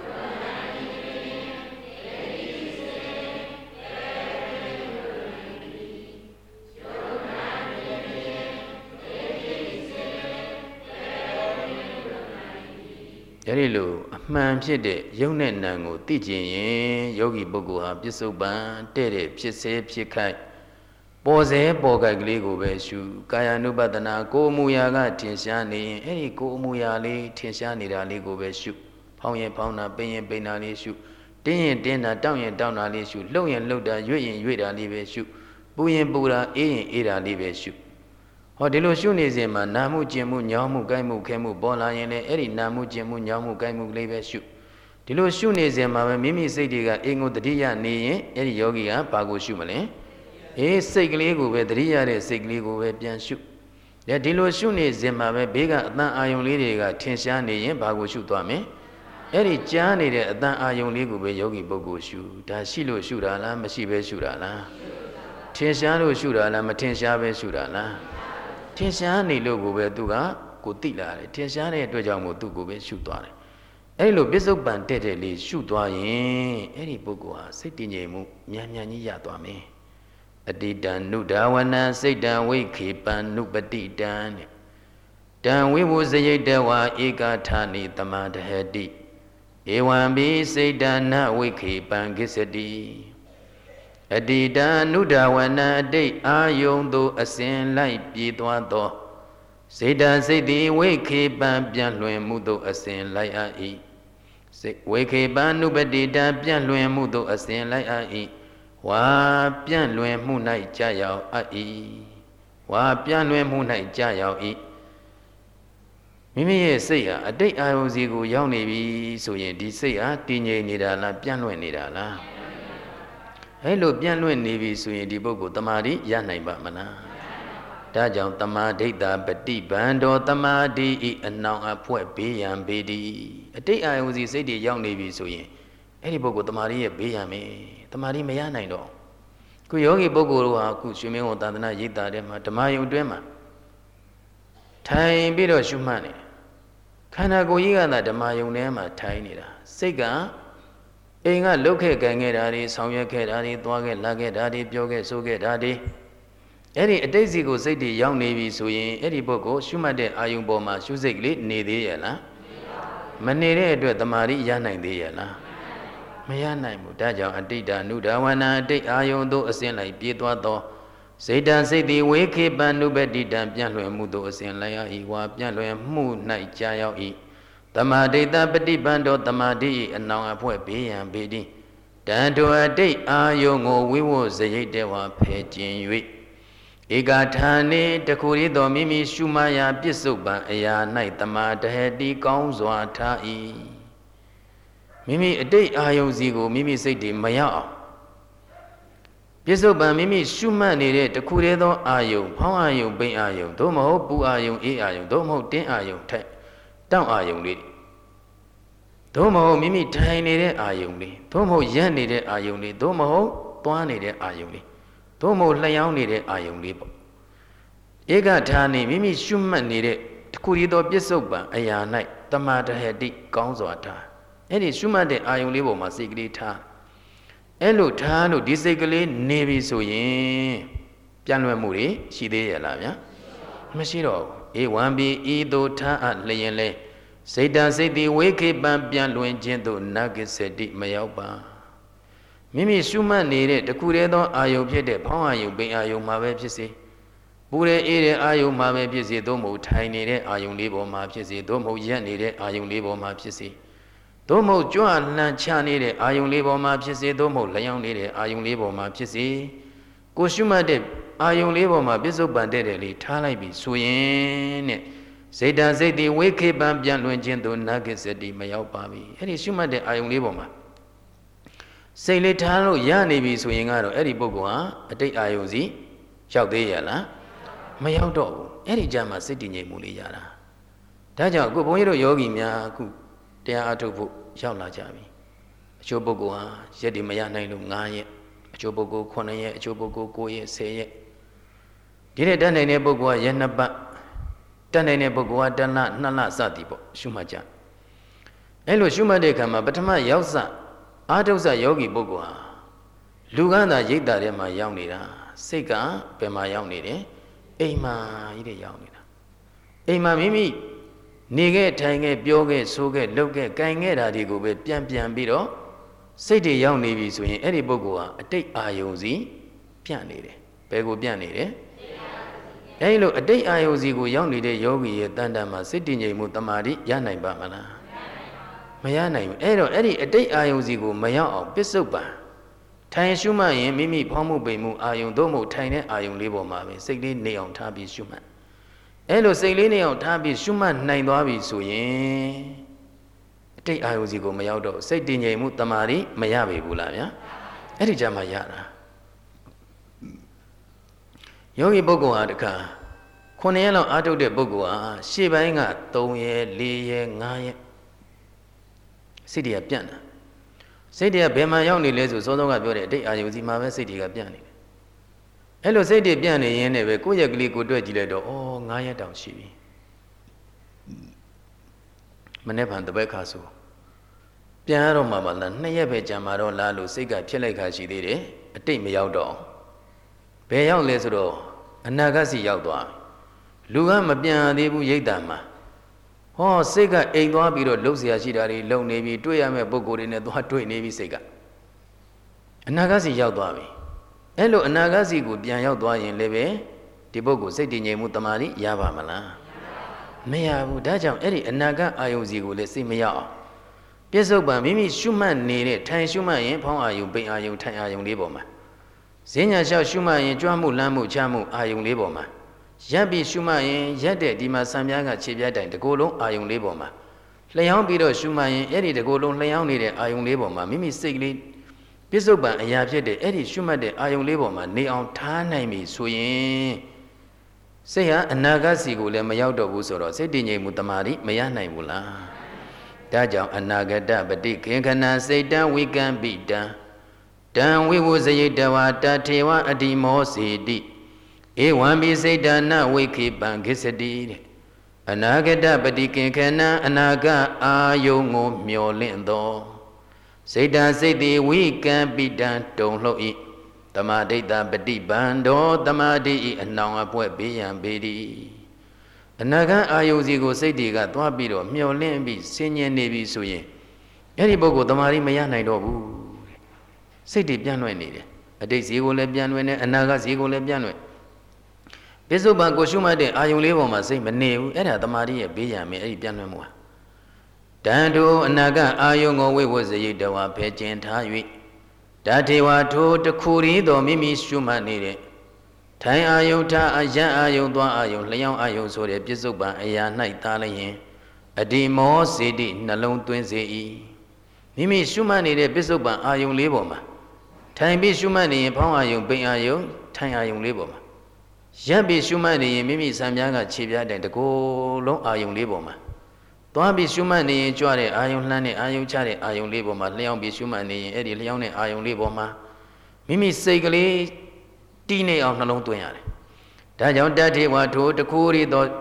အဲဒီလိုအမှန်ဖြစ်တဲ့ယုံနဲ့နံကိုသိကျင်ရင်ယောဂီပုဂ္ဂိုလ်ဟာပစ္စုပန်တဲ့တဲ့ဖြစ်စေဖြစ်ခိုက်ပေါ်စေပေါ်ခိုက်ကလေးကိုပဲရှုကာယ ानु ပတနာကိုယ်မူရာကထင်ရှားနေရင်အဲဒီကိုယ်မူရာလေးထင်ရှားနေတာလေးကိုပဲရှုဖောင်းရင်ဖောင်းတာပိန်ရင်ပိန်တာလေးရှုတင်းရင်တင်းတာတောင်းရင်တောင်းတာလေးရှုလှုပ်ရင်လှုပ်တာရွေ့ရင်ရွေ့တာလေးပဲရှုပူရင်ပူတာအေးရင်အေးတာလေးပဲရှုဟောဒီလိုရှုနေစဉ်မှာနာမှုကျင်မှုညောင်းမှုကိုက်မှုခဲမှုပေါ်လာရင်လည်းအဲ့ဒီနာမှုကျင်မှုညောင်းမှုကိုက်မှုလေးပဲရှုဒီလိုရှုနေစဉ်မှာပဲမိမိစိတ်တွေကအိမ်ကိုတတိယနေရင်အဲ့ဒီယောဂီကဘာကိုရှုမလဲစိတ်ကလေးကိုပဲတတိယတဲ့စိတ်ကလေးကိုပဲပြန်ရှုဒီလိုရှုနေစဉ်မှာပဲဘေးကအတန်အာယုံလေးတွေကထင်ရှားနေရင်ဘာကိုရှုသွားမလဲအဲ့ဒီကြားနေတဲ့အတန်အာယုံလေးကိုပဲယောဂီပုဂ္ဂိုလ်ရှုဒါရှိလို့ရှုတာလားမရှိပဲရှုတာလားထင်ရှားလို့ရှုတာလားမထင်ရှားပဲရှုတာလားထင်ရှားနေလို့ကိုပဲသူကကိုသိလာတယ်ထင်ရှားတဲ့အတွက်ကြောင့်မို့သူကိုပဲရှုသွားတယ်အဲ့လိုပစ္စုပန်တဲ့တဲ့လေးရှုသွားရင်အဲ့ဒီပုဂ္ဂိုလ်ဟာစိတ်တည်ငြိမ်မှုမြန်မြန်ကြီးရသွားမယ်အတိတံနုဒါဝနံစိတ်တံဝိခေပံနုပတိတံတံဝိဝုဇယိတဝါဧကာထာနိတမတဟတိဧဝံဘိစိတ်တံနဝိခေပံကိစ္စတိအတိတံနုဒါဝနံအတိတ်အာယုံသို့အစဉ်လိုက်ပြေးသွားသောစေတံစိတ်သည်ဝိခေပံပြန်လွင်မှုသို့အစဉ်လိုက်အပ်၏ဝိခေပံနုပတိတံပြန်လွင်မှုသို့အစဉ်လိုက်အပ်၏ဝါပြန်လွင်မှု၌ကြာရောက်အပ်၏ဝါပြန်လွင်မှု၌ကြာရောက်၏မိမိရဲ့စိတ်ဟာအတိတ်အာယုံစီကိုရောက်နေပြီဆိုရင်ဒီစိတ်ဟာတည်ငြိမ်နေတာလားပြန်လွင်နေတာလားအဲ့လိုပြန်လွင်နေပြီဆိုရင်ဒီပုဂ္ဂိုလ်တမာတိရနိုင်ပါမလားဒါကြောင့်တမာဒိဋ္ဌာပฏิဗန္တောတမာတိဤအနောင်အဖွဲ့ဘေးရန်ဘေးတိအတိတ်အာယုံစီစိတ်တွေရောက်နေပြီဆိုရင်အဲ့ဒီပုဂ္ဂိုလ်တမာတိရဲ့ဘေးရန်ပဲတမာတိမရနိုင်တော့ခုယောဂီပုဂ္ဂိုလ်တို့ဟာခုရွှေမင်းဝန်သာသနာရိပ်သာထဲမှာဓမ္မယုံအတွင်းမှာထိုင်ပြီးတော့ရှုမှတ်နေခန္ဓာကိုယ်ကြီးကသာဓမ္မယုံထဲမှာထိုင်နေတာစိတ်ကအိမ်ကလှုပ်ခဲ့ကန်ခဲ့တာတွေဆောင်ရွက်ခဲ့တာတွေသွားခဲ့လာခဲ့တာတွေပြောခဲ့ဆိုခဲ့တာတွေအဲ့ဒီအတိတ်စီကိုစိတ်တွေရောက်နေပြီဆိုရင်အဲ့ဒီပုဂ္ဂိုလ်ရှုမှတ်တဲ့အာယုံပေါ်မှာရှုစိတ်ကလေးနေသေးရဲ့လားမနေတဲ့အတွက်တမာတိရနိုင်သေးရဲ့လားမရနိုင်ဘူးဒါကြောင့်အတိတ်နုဒါဝနာအတိတ်အာယုံသို့အစဉ်လိုက်ပြေးသွားသောစေတံစိတ်သည်ဝေခေပံနုပတိတံပြန့်လွင်မှုသို့အစဉ်လိုက်ရ၏ဝါပြန့်လွင်မှု၌ကြာရောက်၏တမာဒိဋ္ဌပฏิပန္တောတမာတိအနောင်အဖွဲ့ဘေးရန်ဘေးတိတံတောအတိတ်အာယုံကိုဝိဝုဇယိတေဝဖယ်ကျင်၍ဧကာထာနေတခုရီသောမိမိရှုမှရာပစ္စုပန်အရာ၌တမာတဟတိကောင်းစွာထား၏မိမိအတိတ်အာယုံစီကိုမိမိစိတ်တွေမရောက်အောင်ပစ္စုပန်မိမိရှုမှတ်နေတဲ့တခုတည်းသောအာယုံဖောင်းအာယုံပိန်အာယုံသို့မဟုတ်ပူအာယုံအေးအာယုံသို့မဟုတ်တင်းအာယုံထိုက်တောင့်အာယုံလေးသို့မဟုတ်မိမိထိုင်နေတဲ့အာယုံလေးသို့မဟုတ်ရပ်နေတဲ့အာယုံလေးသို့မဟုတ်သွားနေတဲ့အာယုံလေးသို့မဟုတ်လျှောင်းနေတဲ့အာယုံလေးပေါ့ဧကထာနေမိမိရှုမှတ်နေတဲ့တခုရီသောပြစ္ဆုတ်ပံအရာ၌တမတဟတိကောင်းစွာထားအဲ့ဒီရှုမှတ်တဲ့အာယုံလေးပေါ်မှာစိတ်ကလေးထားအဲ့လိုထားလို့ဒီစိတ်ကလေးနေပြီဆိုရင်ပြန်လွယ်မှုတွေရှိသေးရဲ့လားဗျာမရှိတော့ဘူးဧဝံပိဤသို့ထားအပ်လျင်လဲစိတ်တံစိတ်သည်ဝေခေပံပြန်လွင်ခြင်းသို့နဂ္ဂစတိမရောက်ပါမိမိရှုမှတ်နေတဲ့တခုတည်းသောအာယုံဖြစ်တဲ့ဖောင်းအာယုံပိန်အာယုံမှာပဲဖြစ်စေပူရဲအေးတဲ့အာယုံမှာပဲဖြစ်စေသို့မဟုတ်ထိုင်နေတဲ့အာယုံလေးပေါ်မှာဖြစ်စေသို့မဟုတ်ရက်နေတဲ့အာယုံလေးပေါ်မှာဖြစ်စေသို့မဟုတ်ကြွလှန်ချနေတဲ့အာယုံလေးပေါ်မှာဖြစ်စေသို့မဟုတ်လျောင်းနေတဲ့အာယုံလေးပေါ်မှာဖြစ်စေကိုရှုမှတ်တဲ့အာယုံလေးပေါ်မှာပြစ္ဆုတ်ပန်တဲ့တယ်လေးထားလိုက်ပြီဆိုရင်တဲ့စိတ်တံစိတ်သည်ဝေခေပံပြန်လွင်ခြင်းသို့နဂ္ဂစတိမရောက်ပါပြီအဲ့ဒီရှုမှတ်တဲ့အာယုံလေးပေါ်မှာစိတ်လေးထားလို့ရနေပြီဆိုရင်ကတော့အဲ့ဒီပုဂ္ဂိုလ်ဟာအတိတ်အာယုံစီရောက်သေးရလားမရောက်တော့ဘူးအဲ့ဒီကြမှာစိတ်တည်ငြိမ်မှုလေးရတာဒါကြောင့်အခုဘုန်းကြီးတို့ယောဂီများအခုတရားအထုတ်ဖို့ရောက်လာကြပြီအချို့ပုဂ္ဂိုလ်ဟာရက်ဒီမရနိုင်လို့9ရက်အချို့ပုဂ္ဂိုလ်9ရက်အချို့ပုဂ္ဂိုလ်9ရက်10ရက်ဒီတဲ့တတ်နိုင်တဲ့ပုဂ္ဂိုလ်ကရက်2ပတ်တတ်နိုင်တဲ့ပုဂ္ဂိုလ်က1လ2လစသည်ပေါ့ရှုမှတ်ကြအဲ့လိုရှုမှတ်တဲ့အခါမှာပထမရောက်စအာထုဆယောဂီပုဂ္ဂိုလ်ဟာလူကသာရိတ်တာထဲမှာရောက်နေတာစိတ်ကဘယ်မှာရောက်နေတယ်အိမ်မှာကြီးတဲ့ရောက်နေတာအိမ်မှာမိမိနေခဲ့ထိုင်ခဲ့ပြောခဲ့ဆိုခဲ့လုပ်ခဲ့ကြင်ခဲ့တာတွေကိုပဲပြန်ပြီးတော့စိတ်တွေရောက်နေပြီဆိုရင်အဲ့ဒီပုဂ္ဂိုလ်ဟာအတိတ်အာယုံစီပြန့်နေတယ်ဘယ်ကိုပြန့်နေတယ်အဲ့လိုအတိတ်အာယုံစီကိုရောက်နေတဲ့ယောဂီရဲ့တန်တန်မှာစိတ်တည်ငြိမ်မှုတမာတိရနိုင်ပါမလားမရနိုင်ဘူးအဲ့တော့အဲ့ဒီအတိတ်အာယုံစီကိုမရောက်အောင်ပစ္စုပ္ပန်ထိုင်ရှုမှတ်ရင်မိမိဖောင်းမှုပိန်မှုအာယုံသို့မဟုတ်ထိုင်တဲ့အာယုံလေးပေါ်မှာပဲစိတ်လေးနေအောင်ထားပြီးရှုမှတ်အဲ့လိုစိတ်လေးနေအောင်ထားပြီးရှုမှတ်နိုင်သွားပြီဆိုရင်အတိတ်အာယုံစီကိုမရောက်တော့စိတ်တည်ငြိမ်မှုတမာတိမရပေဘူးလားဗျာအဲ့ဒီကြမှာရတာယောဂီပုဂ္ဂိုလ်ဟာတခါ9ရက်လောက်အားထုတ်တဲ့ပုဂ္ဂိုလ်ဟာရှေ့ပိုင်းက3ရက်4ရက်5ရက်စိတ်တွေကပြန့်တာစိတ်တွေကဘယ်မှာရောက်နေလဲဆိုစောစောကပြောတဲ့အတိတ်အာယုံစီမှာပဲစိတ်တွေကပြန့်နေတယ်အဲ့လိုစိတ်တွေပြန့်နေရင်းနဲ့ပဲကိုယ့်ရက်ကလေးကိုတွေ့ကြည့်လိုက်တော့ဩ9ရက်တောင်ရှိပြီမနေ့ကတပည့်ခါဆိုပြန်ရတော့မှမလား2ရက်ပဲကြာမှာတော့လားလို့စိတ်ကဖြစ်လိုက်ခါရှိသေးတယ်အတိတ်မရောက်တော့ဘယ်ရောက်လဲဆိုတော့အနာဂတ်စီရောက်သွားလူကမပြန်သေးဘူးရိတ်တံမှာဟောစိတ်ကအိမ်သွားပြီးတော့လှုပ်เสียရှိတာတွေလုံနေပြီတွေ့ရမယ့်ပုံကိုယ်တွေနဲ့သွားတွေ့နေပြီစိတ်ကအနာဂတ်စီရောက်သွားပြီအဲ့လိုအနာဂတ်စီကိုပြန်ရောက်သွားရင်လည်းပဲဒီပုဂ္ဂိုလ်စိတ်တည်ငြိမ်မှုတမာတိရပါမလားမရဘူးဒါကြောင့်အဲ့ဒီအနာဂတ်အာယုံစီကိုလည်းစိတ်မရောက်အောင်ပြစ္ဆုတ်ပံမိမိရှုမှတ်နေတဲ့ထိုင်ရှုမှတ်ရင်ဖောင်းအာယုံပိန်အာယုံထိုင်အာယုံလေးပေါ်မှာဈဉ္ညာလျှောက်ရှုမှတ်ရင်ကြွမှုလမ်းမှုချမှုအာယုံလေးပေါ်မှာရပ်ပြီးရှုမှတ်ရင်ရက်တဲ့ဒီမှာဆံပြားကခြေပြားတိုင်တကိုယ်လုံးအာယုံလေးပေါ်မှာလျှောင်းပြီးတော့ရှုမှတ်ရင်အဲ့ဒီတကိုယ်လုံးလျှောင်းနေတဲ့အာယုံလေးပေါ်မှာမိမိစိတ်ကလေးပြစ္ဆုတ်ပံအရာဖြစ်တဲ့အဲ့ဒီရှုမှတ်တဲ့အာယုံလေးပေါ်မှာနေအောင်ထားနိုင်ပြီဆိုရင်စိတ်ဟာအနာဂတ်စီကိုလည်းမရောက်တော့ဘူးဆိုတော့စိတ်တည်ငြိမ်မှုတမာတိမရနိုင်ဘူးလားဒါကြောင့်အနာဂတပฏิခေခဏစိတ်တံဝိကံပိတံတံဝိဝုဇယိတဝါတထေဝအတိမောစီတိဧဝံပိစိတ်တနာဝိခေပံခိစတိတဲ့အနာဂတပฏิခေခဏအနာဂတ်အာယုံကိုမျောလင့်သောစိတ်တံစိတ်တိဝိကံပိတံတုံလှုပ်၏တမဒိဋ္ဌပฏิပန္တောတမဒိဋ္ဌိအနှောင်အပွဲဘေးရန်ပေသည်အနာဂတ်အာယုစီကိုစိတ်တွေကသွားပြီးတော့မျောလင့်ပြီးဆင်ញင်နေပြီဆိုရင်အဲ့ဒီပုဂ္ဂိုလ်တမာရီမရနိုင်တော့ဘူးစိတ်တွေပြန့်လွင့်နေတယ်အတိတ်ဇီကိုလည်းပြန့်လွင့်နေအနာဂတ်ဇီကိုလည်းပြန့်လွင့်ပစ္စုပန်ကိုရှုမှတ်တဲ့အာယုလေးပေါ်မှာစိတ်မနေဘူးအဲ့ဒါတမာရီရဲ့ဘေးရန်ပဲအဲ့ဒီပြန့်လွင့်မှုဟာတန်တုအနာဂတ်အာယုကိုဝိဝဇယိတဝါဖဲကျင်ထား၍ဓာထေဝါထိုတခုရီတော်မိမိရှုမှတ်နေတဲ့ထိုင်အာယုထားအယံအာယုသွားအာယုလျောင်းအာယုဆိုတဲ့ပြစ္ဆုတ်ပံအရာ၌သားလျင်အဒီမောစေတိနှလုံးသွင်းစေ၏မိမိရှုမှတ်နေတဲ့ပြစ္ဆုတ်ပံအာယုလေးပေါ်မှာထိုင်ပြီးရှုမှတ်နေရင်ဖောင်းအာယုပိန်အာယုထိုင်အာယုလေးပေါ်မှာရပ်ပြီးရှုမှတ်နေရင်မိမိစံပြားကခြေပြားတိုင်တကိုယ်လုံးအာယုလေးပေါ်မှာသွားပြီးရှုမှတ်နေရင်ကြွတဲ့အာယုလှမ်းတဲ့အာယုချတဲ့အာယုလေးပေါ်မှာလျောင်းပြီးရှုမှတ်နေရင်အဲ့ဒီလျောင်းတဲ့အာယုလေးပေါ်မှာမိမိစိတ်ကလေးတီးနေအောင်နှလုံးသွင်းရတယ်။ဒါကြောင့်တထေဝါထိုတခုရီသော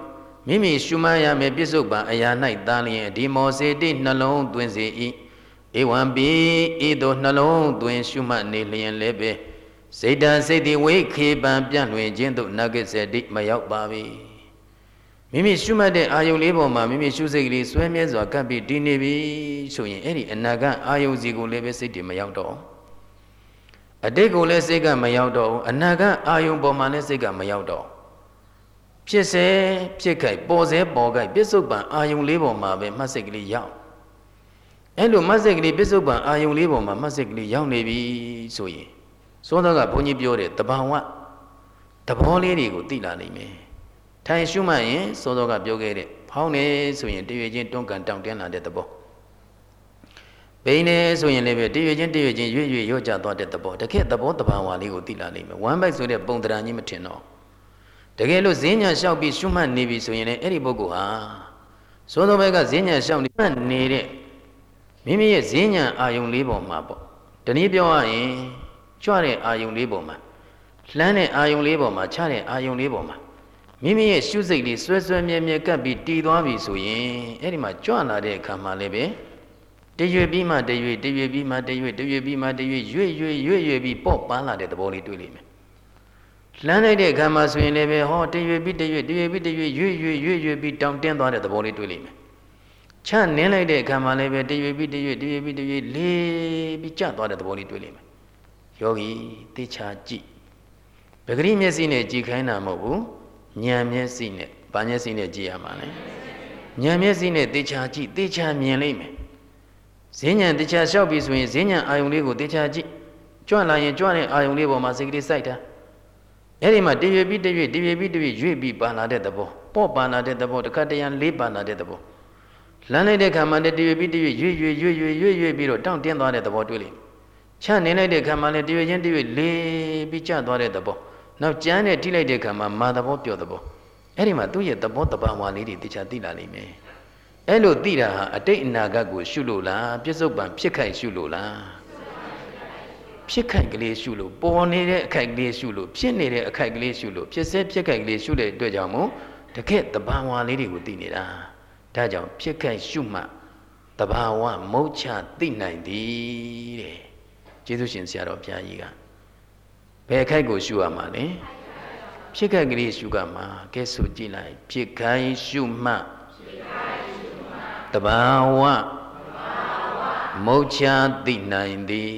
မိမိရှုမှတ်ရမယ်ပြစ္ဆုတ်ပံအရာ၌သာလျင်ဒီမောစေတိနှလုံးသွင်းစေ၏ဧဝံပိဤသို့နှလုံးသွင်းရှုမှတ်နေလျင်လည်းပဲစိတ်တစိတ်တိဝိခေပံပြန့်လွင်ခြင်းသို့နဂ္ဂစေတိမရောက်ပါပြီမိမိရှုမှတ်တဲ့အာယုလေးပေါ်မှာမိမိရှုစိတ်ကလေးစွဲမြဲစွာကပ်ပြီးတည်နေပြီဆိုရင်အဲ့ဒီအနာဂတ်အာယုစီကိုလည်းပဲစိတ်တည်မရောက်တော့အတိတ်ကိုလည်းစိတ်ကမရောက်တော့ဘူးအနာဂတ်အာယုပေါ်မှာလည်းစိတ်ကမရောက်တော့ဖြစ်စေဖြစ်ခိုက်ပေါ်စေပေါ်ခိုက်ပြစ္ဆုတ်ပံအာယုလေးပေါ်မှာပဲမှတ်စိတ်ကလေးရောက်အဲ့လိုမှတ်စိတ်ကလေးပြစ္ဆုတ်ပံအာယုလေးပေါ်မှာမှတ်စိတ်ကလေးရောက်နေပြီဆိုရင်သောသောကဘုန်းကြီးပြောတဲ့တဘာဝသဘောလေးတွေကိုသိလာနိုင်မယ်ထိုင်ရှုမှတ်ရင်သောသောကပြောခဲ့တဲ့ဖောင်းနေဆိုရင်တရွေချင်းတွန်းကန်တောင့်တင်းလာတဲ့သဘောပိန်နေဆိုရင်လည်းပဲတရွေချင်းရွေ့ရော့ကျသွားတဲ့သဘောတကယ်သဘောတဘာဝလေးကိုသိလာနိုင်မယ်ဝမ်းပိုက်ဆိုတဲ့ပုံတရာကြီးမထင်တော့တကယ်လို့ဈဉ္ညာလျှောက်ပြီးရှုမှတ်နေပြီဆိုရင်လည်းအဲ့ဒီပုဂ္ဂိုလ်ဟာသောသောဘက်ကဈဉ္ညာလျှောက်နေတဲ့မိမိရဲ့ဈဉ္ညာအာယုံလေးပေါ်မှာပေါ့တနည်းပြောရရင်ကြွတဲ့အာယုံလေးပေါ်မှာလှမ်းတဲ့အာယုံလေးပေါ်မှာချတဲ့အာယုံလေးပေါ်မှာမိမိရဲ့ရှုစိတ်လေးဆွဲဆွဲမြဲမြဲကပ်ပြီးတည်သွားပြီဆိုရင်အဲ့ဒီမှာကြွလာတဲ့အခါမှာလည်းပဲတရွေပြီးမှတရွေပြီးမှတရွေပြီးမှတရွေရွေ့ပြီးပေါ့ပန်းလာတဲ့သဘောလေးတွေ့လိမ့်မယ်လှမ်းလိုက်တဲ့အခါမှာဆိုရင်လည်းပဲဟောတရွေပြီးရွေ့ပြီးတောင်တင်းသွားတဲ့သဘောလေးတွေ့လိမ့်မယ်ချနင်းလိုက်တဲ့အခါမှာလည်းပဲတရွေပြီးလေးပြီးကျသွားတဲ့သဘောလေးတွေ့လိမ့်မယ်ယောဂီသိချာကြည့်ပဂရိမျက်စိနဲ့ကြည့်ခိုင်းတာမဟုတ်ဘူးဉာဏ်မျက်စိနဲ့ဘာမျက်စိနဲ့ကြည့်ရမှာလဲဉာဏ်မျက်စိနဲ့သိချာကြည့်သိချာမြင်လိမ့်မယ်ဈဉ္ဉံသိချာလျှောက်ပြီးဆိုရင်ဈဉ္ဉံအာယုံလေးကိုသိချာကြည့်ကြွလာရင်ကြွတဲ့အာယုံလေးပေါ်မှာစိတ်ကလေးစိုက်တာအဲ့ဒီမှာတရွေပြီးရွေ့ပြီးပါလာတဲ့သဘောပေါ့ပါလာတဲ့သဘောတခါတရံလေးပါလာတဲ့သဘောလမ်းလိုက်တဲ့ခါမှာတရွေပြီးရွေ့ပြီးတော့တောင့်တင်းသွားတဲ့သဘောတွေ့လိမ့်ချနေလိုက်တဲ့ခါမှာလည်းတရွေချင်းလေးပြီးကျသွားတဲ့သဘောနောက်ကျမ်းနဲ့ထိလိုက်တဲ့ခါမှာမာသဘောပြောသဘောအဲ့ဒီမှာသူ့ရဲ့သဘောတဘာဝလေးတွေတခြားသိလာလိမ့်မယ်အဲ့လိုသိတာဟာအတိတ်အနာဂတ်ကိုရှုလို့လားပြစ္ဆုတ်ပံဖြစ်ခိုက်ရှုလို့လားဖြစ်ခိုက်ကလေးရှုလို့ပေါ်နေတဲ့အခိုက်ကလေးရှုလို့ဖြစ်နေတဲ့အခိုက်ကလေးရှုလို့ဖြစ်စေဖြစ်ခိုက်ကလေးရှုတဲ့အတွက်ကြောင့်မို့တကယ့်တဘာဝလေးတွေကိုသိနေတာဒါကြောင့်ဖြစ်ခိုက်ရှုမှတဘာဝမုတ်ချသိနိုင်သည်တဲ့ကျေးဇူးရှင်ဆရာတော်ဘုရားကြီးကဘယ်ခိုက်ကိုရှုရမှာလဲဖြစ်ခိုက်ကလေးရှုကမှာကဲဆိုကြည့်လိုက်ဖြစ်ခိုက်ရှုမှတဘာဝမုတ်ချသိနိုင်သည်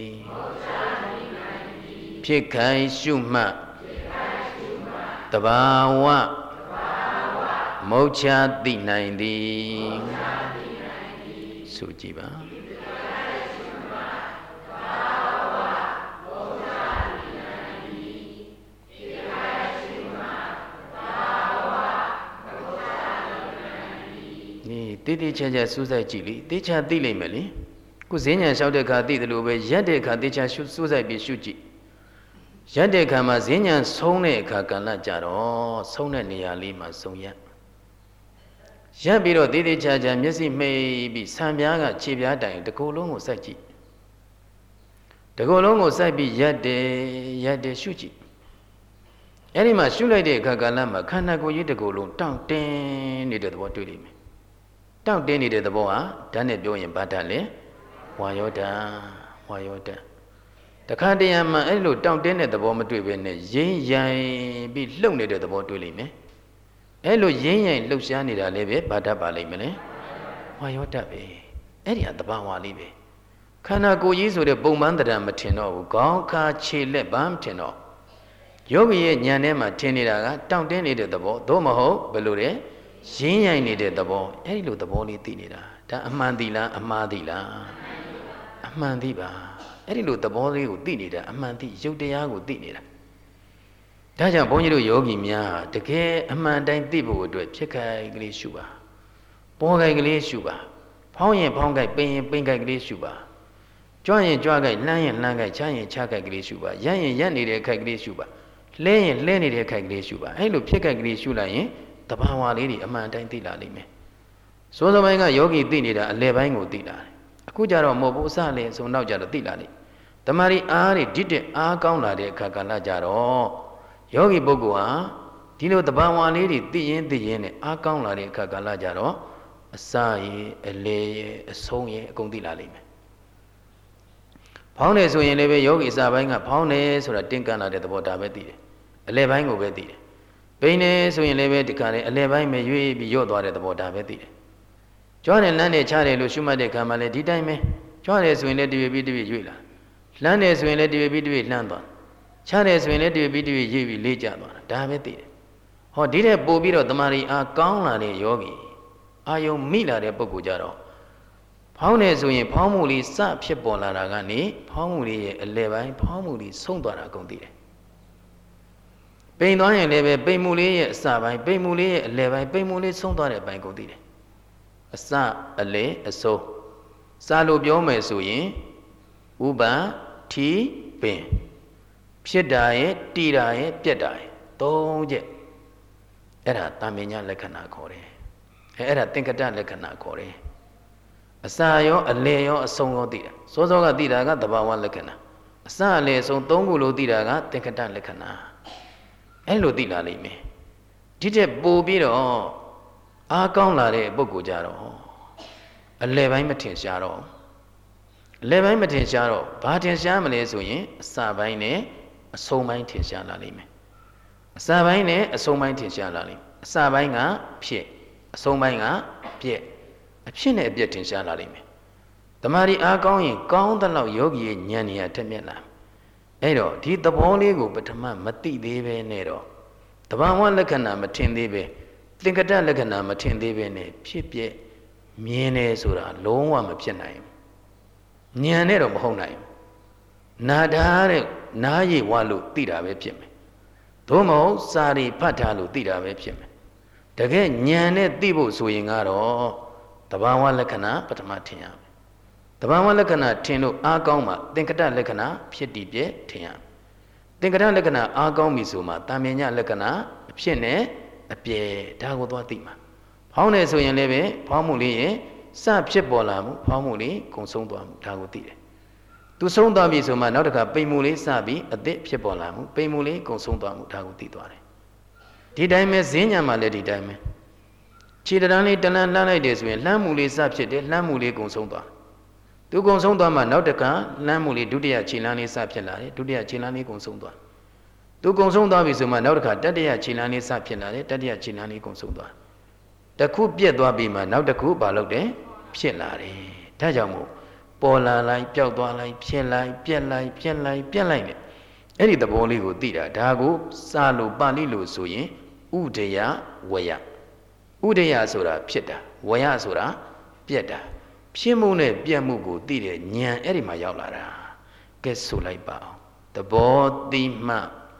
ဖြစ်ခိုက်ရှုမှတဘာဝမုတ်ချသိနိုင်သည်ဆိုကြည့်ပါတိတိကျကျစူးစိုက်ကြည့်လေတေချာသိလိမ့်မယ်လေခုဈဉ္ဉံလျှောက်တဲ့အခါသိတယ်လို့ပဲရက်တဲ့အခါတေချာစူးစိုက်ပြီးရှုကြည့်ရက်တဲ့အခါမှာဈဉ္ဉံဆုံးတဲ့အခါကလည်းကြတော့ဆုံးတဲ့နေရာလေးမှာဆုံးရက်ပြီးတော့တေတိကျကျမျက်စိမှိတ်ပြီးဆံပြားကခြေပြားတိုင်တကူလုံးကိုစိုက်ကြည့်တကူလုံးကိုစိုက်ပြီးရက်တယ်ရှုကြည့်အဲ့ဒီမှာရှုလိုက်တဲ့အခါကလည်းမှာခန္ဓာကိုယ်ကြီးတကူလုံးတောင့်တင်းနေတဲ့သဘောတွေ့လိမ့်မယ်တောင့်တင်းနေတဲ့သဘောဟာဓာတ်နဲ့ပြောရင်ဘာဓာတ်လဲဝါယောဓာတ်တခါတရံမှာအဲ့လိုတောင့်တင်းတဲ့သဘောမတွေ့ဘဲနဲ့ရင်းရိုင်ပြီးလှုပ်နေတဲ့သဘောတွေ့လိမ့်မယ်အဲ့လိုရင်းရိုင်လှုပ်ရှားနေတာလည်းပဲဘာဓာတ်ပါလိမ့်မလဲဝါယောဓာတ်ပဲအဲ့ဒီဟာသဘာဝလေးပဲခန္ဓာကိုယ်ကြီးဆိုတဲ့ပုံမှန်တရားမထင်တော့ဘူးခေါင်းခါခြေလက်ဘာမထင်တော့ယောဂီရဲ့ဉာဏ်ထဲမှာထင်နေတာကတောင့်တင်းနေတဲ့သဘောသို့မဟုတ်ဘယ်လိုလဲရင်းရိုင်နေတဲ့သဘောအဲ့ဒီလိုသဘောလေးသိနေတာဒါအမှန်သိလားအမှားသိလားအမှန်သိပါအဲ့ဒီလိုသဘောလေးကိုသိနေတာအမှန်သိရုပ်တရားကိုသိနေတာဒါကြောင့်ဘုန်းကြီးတို့ယောဂီများတကယ်အမှန်တိုင်းသိဖို့အတွက်ဖြစ်ခိုက်ကလေးရှုပါပေါ်ခိုက်ကလေးရှုပါဖောင်းရင်ဖောင်းခိုက်ပိန်ရင်ပိန်ခိုက်ကလေးရှုပါကြွရင်ကြွခိုက်လှမ်းရင်လှမ်းခိုက်ချရင်ချခိုက်ကလေးရှုပါရက်ရင်ရက်နေတဲ့ခိုက်ကလေးရှုပါလှဲရင်လှဲနေတဲ့ခိုက်ကလေးရှုပါအဲ့လိုဖြစ်ခိုက်ကလေးရှုလိုက်ရင်တဘာဝလေးတွေအမှန်တိုင်းသိလာလိမ့်မယ်။စိုးစပိုင်းကယောဂီသိနေတာအလယ်ပိုင်းကိုသိလာတယ်။အခုကျတော့မဟုတ်ဘူးအစလည်းဆိုနောက်ကျတော့သိလာလိမ့်။တမာရီအားတွေဓိတက်အားကောင်းလာတဲ့အခါကလည်းကြတော့ယောဂီပုဂ္ဂိုလ်ဟာဒီလိုတဘာဝလေးတွေသိရင်နဲ့အားကောင်းလာတဲ့အခါကာလကြတော့အစရဲ့အလေရဲ့အဆုံးရဲ့အကုန်သိလာလိမ့်မယ်ဖောင်းတယ်ဆိုရင်လည်းပဲယောဂီအစပိုင်းကဖောင်းတယ်ဆိုတာတင်းကန့်လာတဲ့သဘောဒါပဲသိတယ်အလေပိုင်းကိုပဲသိတယ်ပိန်တယ်ဆိုရင်လည်းပဲဒီခါလေးအလေပိုင်းပဲရွေ့ပြီးရော့သွားတဲ့သဘောဒါပဲသိတယ်ကြွားတယ်လမ်းတယ်ချတယ်လို့ရှုမှတ်တဲ့ခံမှလည်းဒီတိုင်းပဲကြွားတယ်ဆိုရင်လည်းတရွေ့ပြီးတရွေ့ရွေ့လာလှမ်းတယ်ဆိုရင်လည်းတရွေ့ပြီးတရွေ့လှမ်းသွားချတယ်ဆိုရင်လည်းတရွေ့ပြီးတရွေ့ရွေ့ပြီးလေးကျသွားတာဒါပဲသိတယ်ဟောဒီတဲ့ပို့ပြီးတော့တမာရီအားကောင်းလာတဲ့ယောဂီအာယုံမိလာတဲ့ပုဂ္ဂိုလ်ကြတော့ဖောင်းတယ်ဆိုရင်ဖောင်းမှုလေးစဖြစ်ပေါ်လာတာကနေဖောင်းမှုလေးရဲ့အလယ်ပိုင်းဖောင်းမှုလေးဆုံးသွားတာအကုန်သိတယ်ပိန်သွားရင်လည်းပဲပိန်မှုလေးရဲ့အစပိုင်းပိန်မှုလေးရဲ့အလယ်ပိုင်းပိန်မှုလေးဆုံးသွားတဲ့အပိုင်းကုန်သိတယ်အစအလယ်အဆုံးစာလို့ပြောမယ်ဆိုရင်ဥပထီပင်ဖြစ်တာရဲ့တည်တာရဲ့ပြက်တာရဲ့သုံးချက်အဲ့ဒါတာမင်ညာလက္ခဏာခေါ်တယ်အဲ့ဒါသင်္ကတလက္ခဏာခေါ်တယ်အစာရောအလယ်ရောအဆုံးရောသိတာစောစောကသိတာကသဘာဝလက္ခဏာအစာအလယ်အဆုံးသုံးခုလို့သိတာကသင်္ကတလက္ခဏာအဲ့လိုသိလာလိမ့်မယ်ဒီတဲ့ပို့ပြီးတော့အားကောင်းလာတဲ့ပုဂ္ဂိုလ်ကြတော့အလယ်ပိုင်းမထင်ရှားတော့အလယ်ပိုင်းမထင်ရှားတော့ဘာထင်ရှားမလဲဆိုရင်အစာပိုင်းနဲ့အဆုံးပိုင်းထင်ရှားလာလိမ့်မယ်အစာပိုင်းနဲ့အဆုံးပိုင်းထင်ရှားလာလိမ့်မယ်အစာပိုင်းကဖြစ်အဆုံးပိုင်းကပြက်အဖြစ်နဲ့အပြက်ထင်ရှားလာလိမ့်မယ်တမာရီအားကောင်းရင်ကောင်းသလောက်ယောဂီရဲ့ဉာဏ်ဉာဏ်ထက်မြက်လာအဲ့တော့ဒီသဘောလေးကိုပထမမသိသေးပဲနဲ့တော့တဘာဝလက္ခဏာမထင်သေးပဲသင်္ကတလက္ခဏာမထင်သေးပဲနဲ့ဖြစ်ပြက်မြင်နေဆိုတာလုံးဝမဖြစ်နိုင်ဘူးဉာဏ်နဲ့တော့မဟုတ်နိုင်ဘူးနာထားတဲ့နားရည်ဝလို့သိတာပဲဖြစ်မယ်သို့မဟုတ်စာရီဖတ်ထားလို့သိတာပဲဖြစ်မယ်တကယ်ဉာဏ်နဲ့သိဖို့ဆိုရင်ကတော့တဘာဝလက္ခဏာပထမထင်ရမယ်တဘာဝလက္ခဏာထင်လို့အားကောင်းမှသင်္ကတလက္ခဏာဖြစ်တည်ပြထင်ရမယ်သင်္ကတလက္ခဏာအားကောင်းပြီဆိုမှတာမင်ညလက္ခဏာအဖြစ်နဲ့အပြဲဒါကိုသွားသိမှာဖောင်းတယ်ဆိုရင်လည်းပဲဖောင်းမှုလေးရဲ့စဖြစ်ပေါ်လာမှုဖောင်းမှုလေးကုံဆုံးသွားမှုဒါကိုသိတယ်သူဆုံးသွားပြီဆိုမှနောက်တစ်ခါပိန်မှုလေးစပြီးအသစ်ဖြစ်ပေါ်လာမှုပိန်မှုလေးကုံဆုံးသွားမှုဒါကိုသိသွားတယ်ဒီတိုင်းပဲဈဉ္ညာမှာလည်းဒီတိုင်းပဲခြေတန်းလေးတလန်းလှမ်းလိုက်တယ်ဆိုရင်လှမ်းမှုလေးစဖြစ်တယ်လှမ်းမှုလေးကုံဆုံးသွားသူကုံဆုံးသွားမှနောက်တစ်ခါလှမ်းမှုလေးဒုတိယခြေလမ်းလေးစဖြစ်လာတယ်ဒုတိယခြေလမ်းလေးကုံဆုံးသွားသူကုံဆုံးသွားပြီဆိုမှနောက်တစ်ခါတတိယခြေလမ်းလေးစဖြစ်လာတယ်တတိယခြေလမ်းလေးကုံဆုံးသွားတစ်ခုပြက်သွားပြီမှနောက်တစ်ခုဘာလုပ်တယ်ဖြစ်လာတယ်ဒါကြောင့်မို့ပေါ်လာလိုက်ပျောက်သွားလိုက်ဖြစ်လိုက်ပြက်လိုက်ပြက်လိုက်ပြက်လိုက်နဲ့အဲ့ဒီသဘောလေးကိုသိတာဒါကိုစာလို့ပါဠိလို့ဆိုရင်ဥဒယဝယဥဒယဆိုတာဖြစ်တာဝယဆိုတာပြက်တာဖြစ်မှုနဲ့ပြက်မှုကိုသိတဲ့ဉာဏ်အဲ့ဒီမှာရောက်လာတာကဲဆိုလိုက်ပါအောင်သဘောတိမှ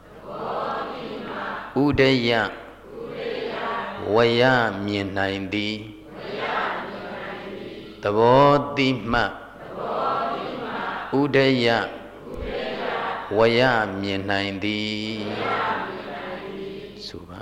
ဥဒယဝယမြင်နိုင်သည်သဘောတိမှဥဒယဝယမြင်နိုင်သည်ဆိုပါ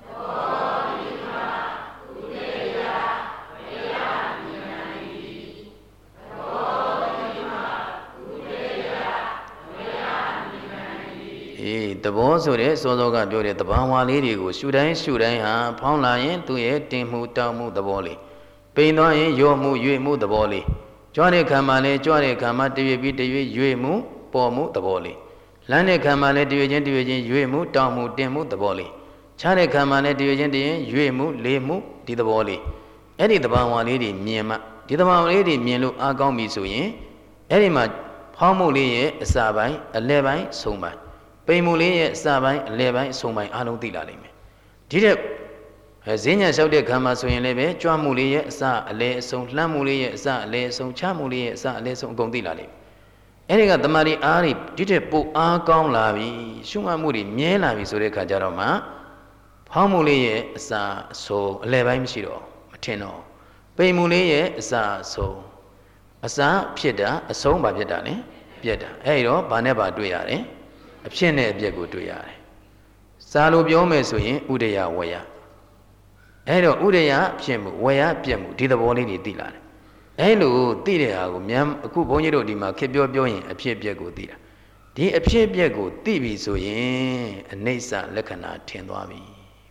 သဘောဆိုတဲ့စောစောကပြောတဲ့တဘာဝလေးတွေကိုရှုတိုင်းဟာဖောင်းလာရင်သူ့ရဲ့တင်မှုတောင်းမှုသဘောလေးပိန်သွားရင်ရော့မှုရွေ့မှုသဘောလေးကြွတဲ့ခံမှာလဲကြွတဲ့ခံမှာတရွေ့ပြီးတရွေ့ရွေ့မှုပေါ်မှုသဘောလေးလမ်းတဲ့ခံမှာလဲတရွေ့ချင်းရွေ့မှုတောင်းမှုတင်မှုသဘောလေးခြားတဲ့ခံမှာလဲတရွေ့ချင်းရွေ့မှုလေးမှုဒီသဘောလေးအဲ့ဒီတဘာဝလေးတွေမြင်မှဒီတဘာဝလေးတွေမြင်လို့အားကောင်းပြီဆိုရင်အဲ့ဒီမှာဖောင်းမှုလေးရဲ့အစပိုင်းအလယ်ပိုင်းဆုံးပိုင်းပိန်မှုလေးရဲ့အစပိုင်းအလယ်ပိုင်းအဆုံးပိုင်းအားလုံးသိလာလိမ့်မယ်ဒီတဲ့ဈဉ္ညာလျှောက်တဲ့ခံမှာဆိုရင်လည်းပဲကြွမှုလေးရဲ့အစအလယ်အဆုံးလှမ်းမှုလေးရဲ့အစအလယ်အဆုံးချမှုလေးရဲ့အစအလယ်အဆုံးအကုန်သိလာလိမ့်မယ်အဲဒီကတမာရီအားတွေဒီတဲ့ပိုအားကောင်းလာပြီရှုမှတ်မှုတွေမြဲလာပြီဆိုတဲ့ခါကျတော့မှဖောင်းမှုလေးရဲ့အစအဆုံးအလယ်ပိုင်းမရှိတော့မထင်တော့ပိန်မှုလေးရဲ့အစအဆုံးအစဖြစ်တာအဆုံးဘာဖြစ်တာလဲပြက်တာအဲဒီတော့ဘာနဲ့ဘာတွေ့ရတယ်အဖြစ်နဲ့အပြက်ကိုတွေ့ရတယ်စာလိုပြောမယ်ဆိုရင်ဥဒယဝယအဲ့တော့ဥဒယဖြစ်မှုဝယပြက်မှုဒီသဘောလေးတွေသိလာတယ်အဲ့လိုသိတဲ့ဟာကိုမြန်အခုဘုန်းကြီးတို့ဒီမှာခေပြောရင်အဖြစ်ပြက်ကိုသိတာဒီအဖြစ်ပြက်ကိုသိပြီဆိုရင်အနိစ္စလက္ခဏာထင်သွားပြီ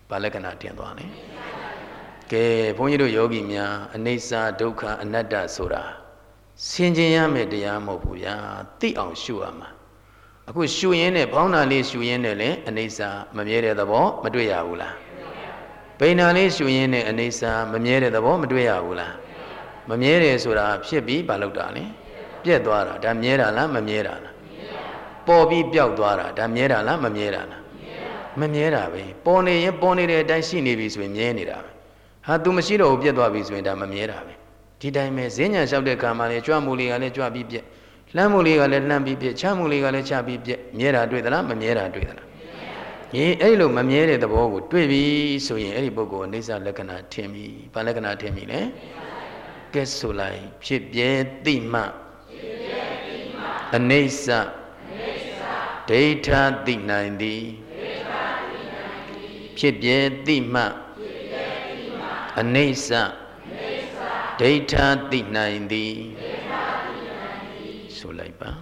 ဘာလက္ခဏာတင်သွားလဲကဲဘုန်းကြီးတို့ယောဂီများအနိစ္စဒုက္ခအနတ္တဆိုတာဆင်ခြင်ရမယ်တရားမဟုတ်ဘူးဗျာသိအောင်ရှုရမှာအခုရှုရင်းနဲ့ဘောင်းနာလေးရှုရင်းနဲ့လည်းအနိစ္စမမြဲတဲ့သဘောမတွေ့ရဘူးလားပိဏာလေးရှုရင်းနဲ့အနိစ္စမမြဲတဲ့သဘောမတွေ့ရဘူးလားမမြဲတယ်ဆိုတာဖြစ်ပြီးဘာလို့တာလဲပြက်သွားတာဒါမြဲတာလားမမြဲတာလားပေါ်ပြီးပျောက်သွားတာဒါမြဲတာလားမမြဲတာလားမမြဲတာပဲပေါ်နေရင်ပေါ်နေတဲ့အတိုင်းရှိနေပြီဆိုရင်မြဲနေတာပဲဟာ तू မရှိတော့ဘူးပြက်သွားပြီဆိုရင်ဒါမမြဲတာပဲဒီတိုင်းပဲဈဉ္ညာလျှောက်တဲ့ခါမှလည်းကြွမှုလေးကလည်းကြွပြီးပြက်လှမ်းမှုလေးကလည်းလှမ်းပြီးပြက်ချမှုလေးကလည်းချပြီးပြက်မြဲတာတွေ့သလားမမြဲတာတွေ့သလားအဲ့လိုမမြဲတဲ့သဘောကိုတွေ့ပြီဆိုရင်အဲ့ဒီပုဂ္ဂိုလ်အိဋ္ဌလက္ခဏာထင်ပြီဘာလက္ခဏာထင်ပြီလဲကဲဆိုလိုက်ဖြစ်ပြဲသိမှအနိစ္စဒိဋ္ဌသိနိုင်သည်ဖြစ်ပြဲသိမှအနိစ္စဒိဋ္ဌသိနိုင်သည်ဆိုလိုက်ပါ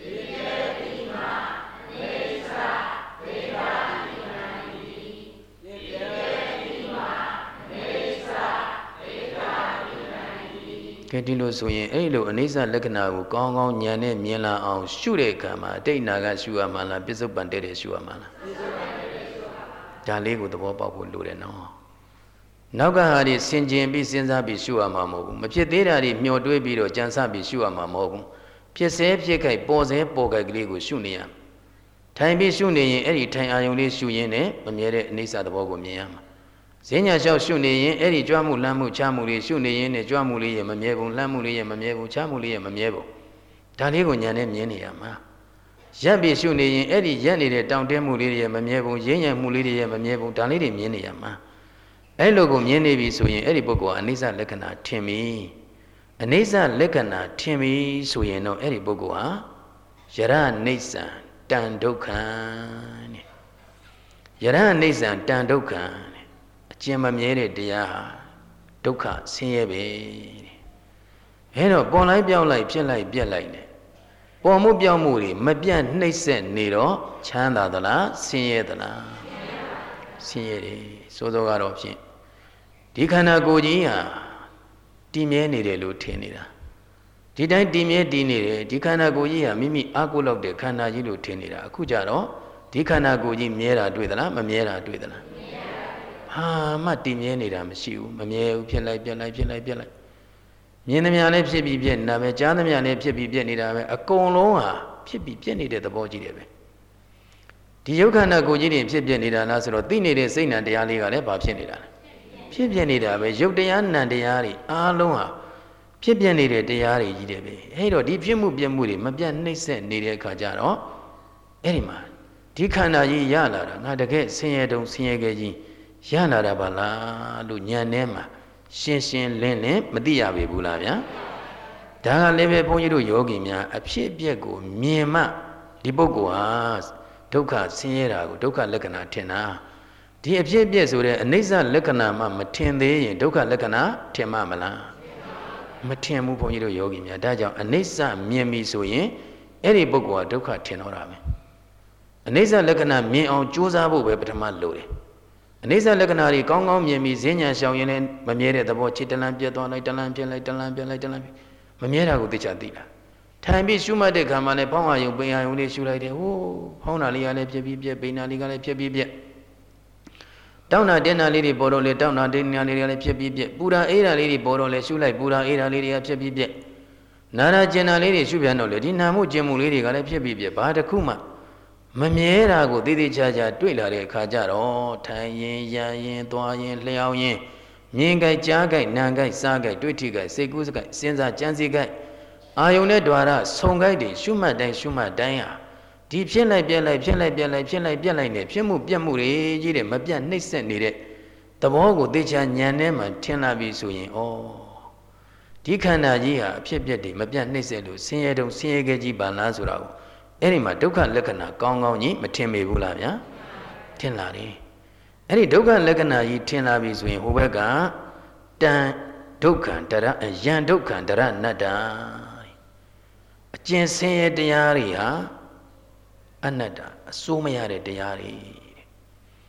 ကဲဒီလိုဆိုရင်အဲ့လိုအနိစ္စလက္ခဏာကိုကောင်းကောင်းဉာဏ်နဲ့မြင်လာအောင်ရှုတဲ့အခါမှာအတိတ်နာကရှုရမှာလားပစ္စုပန်တဲ့ရှုရမှာလားဒါလေးကိုသဘောပေါက်ဖို့လိုတယ်နော်နောက်ကဟာဒီဆင်ခြင်ပြီးစဉ်းစားပြီးရှုရမှာမဟုတ်ဘူးမဖြစ်သေးတာတွေမျှော်တွေးပြီးတော့ကြံစပြီးရှုရမှာမဟုတ်ဘူးဖြစ်စေဖြစ်ခိုက်ပေါ်စေပေါ်ခိုက်ကလေးကိုရှုနေရထိုင်ပြီးရှုနေရင်အဲ့ဒီထိုင်အာယုံလေးရှုရင်းနဲ့မမြဲတဲ့အနိစ္စသဘောကိုမြင်ရမှာဈဉ္ညာလျှောက်ရှုနေရင်အဲ့ဒီကြွမှုလမ်းမှုချမှုလေးရှုနေရင်နဲ့ကြွမှုလေးရဲ့မမြဲဘူးလမ်းမှုလေးရဲ့မမြဲဘူးချမှုလေးရဲ့မမြဲဘူးဒါလေးကိုဉာဏ်နဲ့မြင်နေရမှာရပ်ပြီးရှုနေရင်အဲ့ဒီရပ်နေတဲ့တောင့်တင်းမှုလေးရဲ့မမြဲဘူးရင်းရံမှုလေးရဲ့မမြဲဘူးဒါလေးတွေမြင်နေရမှာအဲ့လိုကိုမြင်နေပြီဆိုရင်အဲ့ဒီပုဂ္ဂိုလ်ကအနိစ္စလက္ခဏာထင်ပြီအနိစ္စလက္ခဏာထင်ပြီဆိုရင်တော့အဲ့ဒီပုဂ္ဂိုလ်ဟာယရနိစ္စံတန်ဒုက္ခံတဲ့ယရနိစ္စံတန်ဒုက္ခံအကျဉ်းမမြဲတဲ့တရားဟာဒုက္ခဆင်းရဲပဲတဲ့အဲတော့ပေါ်လိုက်ပြောင်းလိုက်ဖြစ်လိုက်ပြက်လိုက်နဲ့ပေါ်မှုပြောင်းမှုတွေမပြတ်နှိမ့်ဆက်နေတော့ချမ်းသာသလားဆင်းရဲသလားဆင်းရဲတယ်စိုးစိုးကတော့ဖြင့်ဒီခန္ဓာကိုယ်ကြီးဟာတည်မြဲနေတယ်လို့ထင်နေတာဒီတိုင်းတည်မြဲတည်နေတယ်ဒီခန္ဓာကိုယ်ကြီးဟာမိမိအာကိုလောက်တဲ့ခန္ဓာကြီးလို့ထင်နေတာအခုကြတော့ဒီခန္ဓာကိုယ်ကြီးမြဲတာတွေ့သလားမမြဲတာတွေ့သလားဟာမှတည်မြဲနေတာမရှိဘူးမမြဲဘူးဖြစ်လိုက်ပြက်လိုက်ဖြစ်လိုက်ပြက်လိုက်မြင်သမျှလည်းဖြစ်ပြီးပြက်နေတာပဲကြားသမျှလည်းဖြစ်ပြီးပြက်နေတာပဲအကုန်လုံးဟာဖြစ်ပြီးပြက်နေတဲ့သဘောကြီးတယ်ပဲဒီယုတ်ခန္ဓာကိုယ်ကြီးတွေဖြစ်ပြက်နေတာလားဆိုတော့သိနေတဲ့စိတ်နှံတရားလေးကလည်းဘာဖြစ်နေတာလဲဖြစ်ပြက်နေတာပဲယုတ်တရားနံတရားတွေအားလုံးဟာဖြစ်ပြက်နေတဲ့တရားတွေကြီးတယ်ပဲအဲ့တော့ဒီဖြစ်မှုပြက်မှုတွေမပြတ်နှိမ့်ဆက်နေတဲ့အခါကျတော့အဲ့ဒီမှာဒီခန္ဓာကြီးရလာတာငါတကယ်ဆင်းရဲတုံဆင်းရဲခဲ့ကြီးရလာတာပါလားလို့ဉာဏ်ထဲမှာရှင်းရှင်းလင်းလင်းမသိရပေဘူးလားဗျာဒါကလည်းပဲဘုန်းကြီးတို့ယောဂီများအဖြစ်အပျက်ကိုမြင်မှဒီပုဂ္ဂိုလ်ဟာဒုက္ခဆင်းရဲတာကိုဒုက္ခလက္ခဏာထင်တာဒီအဖြစ်အပျက်ဆိုတဲ့အနိစ္စလက္ခဏာမှမထင်သေးရင်ဒုက္ခလက္ခဏာထင်မှမလားမထင်ဘူးဘုန်းကြီးတို့ယောဂီများဒါကြောင့်အနိစ္စမြင်ပြီဆိုရင်အဲ့ဒီပုဂ္ဂိုလ်ဟာဒုက္ခထင်တော့တာပဲအနိစ္စလက္ခဏာမြင်အောင်ကြိုးစားဖို့ပဲပထမလိုတယ်အနိစ္စလက္ခဏာတွေကောင်းကောင်းမြင်ပြီးဈဉ္ညာရှောင်ရင်လည်းမမြဲတဲ့သဘောချစ်တလန်းပြတ်သွားလိုက်တလန်းပြတ်လိုက်တလန်းပြတ်လိုက်တလန်းမမြဲတာကိုသိချသိလားထိုင်ပြီးရှုမှတ်တဲ့ခါမှလည်းဖောင်းအာယုံပင်အာယုံလေးရှုလိုက်တယ်ဟိုးဖောင်းတာလေးကလည်းဖြစ်ပြီးပြက်ပိန်တာလေးကလည်းဖြစ်ပြီးပြက်တောင်းတာတင်းတာလေးတွေပေါ်တော့လေတောင်းတာတင်းတာလေးတွေကလည်းဖြစ်ပြီးပြက်ပူတာအေးတာလေးတွေပေါ်တော့လေရှုလိုက်ပူတာအေးတာလေးတွေကဖြစ်ပြီးပြက်နာတာကျင်တာလေးတွေရှုပြန်တော့လေဒီနာမှုကျင်မှုလေးတွေကလည်းဖြစ်ပြီးပြက်ဘာတစ်ခုမှမမြဲတာကိုသိသိချာချာတွေ့လာတဲ့အခါကျတော့ထိုင်ရင်ရရင်သွားရင်လျှောက်ရင်မြင်ကြိုက်ကြားကြိုက်နာကြိုက်စားကြိုက်တွေ့ထိကြိုက်စိတ်ကူးစကြိုက်စဉ်းစားကြံစည်ကြိုက်အာယုန်နဲ့ द्वार ဆုံကြိုက်တွေရှုမှတ်တိုင်းဟာဒီဖြစ်လိုက်ပြက်လိုက်ဖြစ်လိုက်ပြက်လိုက်ဖြစ်လိုက်ပြက်လိုက်နဲ့ဖြစ်မှုပြက်မှုတွေကြီးတဲ့မပြတ်နှိမ့်ဆက်နေတဲ့သဘောကိုသိချာဉာဏ်နဲ့မှထင်လာပြီဆိုရင်ဩဒီခန္ဓာကြီးဟာအဖြစ်ပြက်တွေမပြတ်နှိမ့်ဆက်လို့ဆင်းရဲတုံဆင်းရဲခဲ့ကြီးပါလားဆိုတာကိုအဲ့ဒီမှာဒုက္ခလက္ခဏာကောင်းကောင်းကြီးမထင်မိဘူးလားဗျာထင်လာတယ်အဲ့ဒီဒုက္ခလက္ခဏာကြီးထင်လာပြီဆိုရင်ဟိုဘက်ကတန်ဒုက္ခတရယံဒုက္ခတရနတ္တအကျဉ်ဆင်းရဲတရားတွေဟာအနတ္တအစိုးမရတဲ့တရားတွေ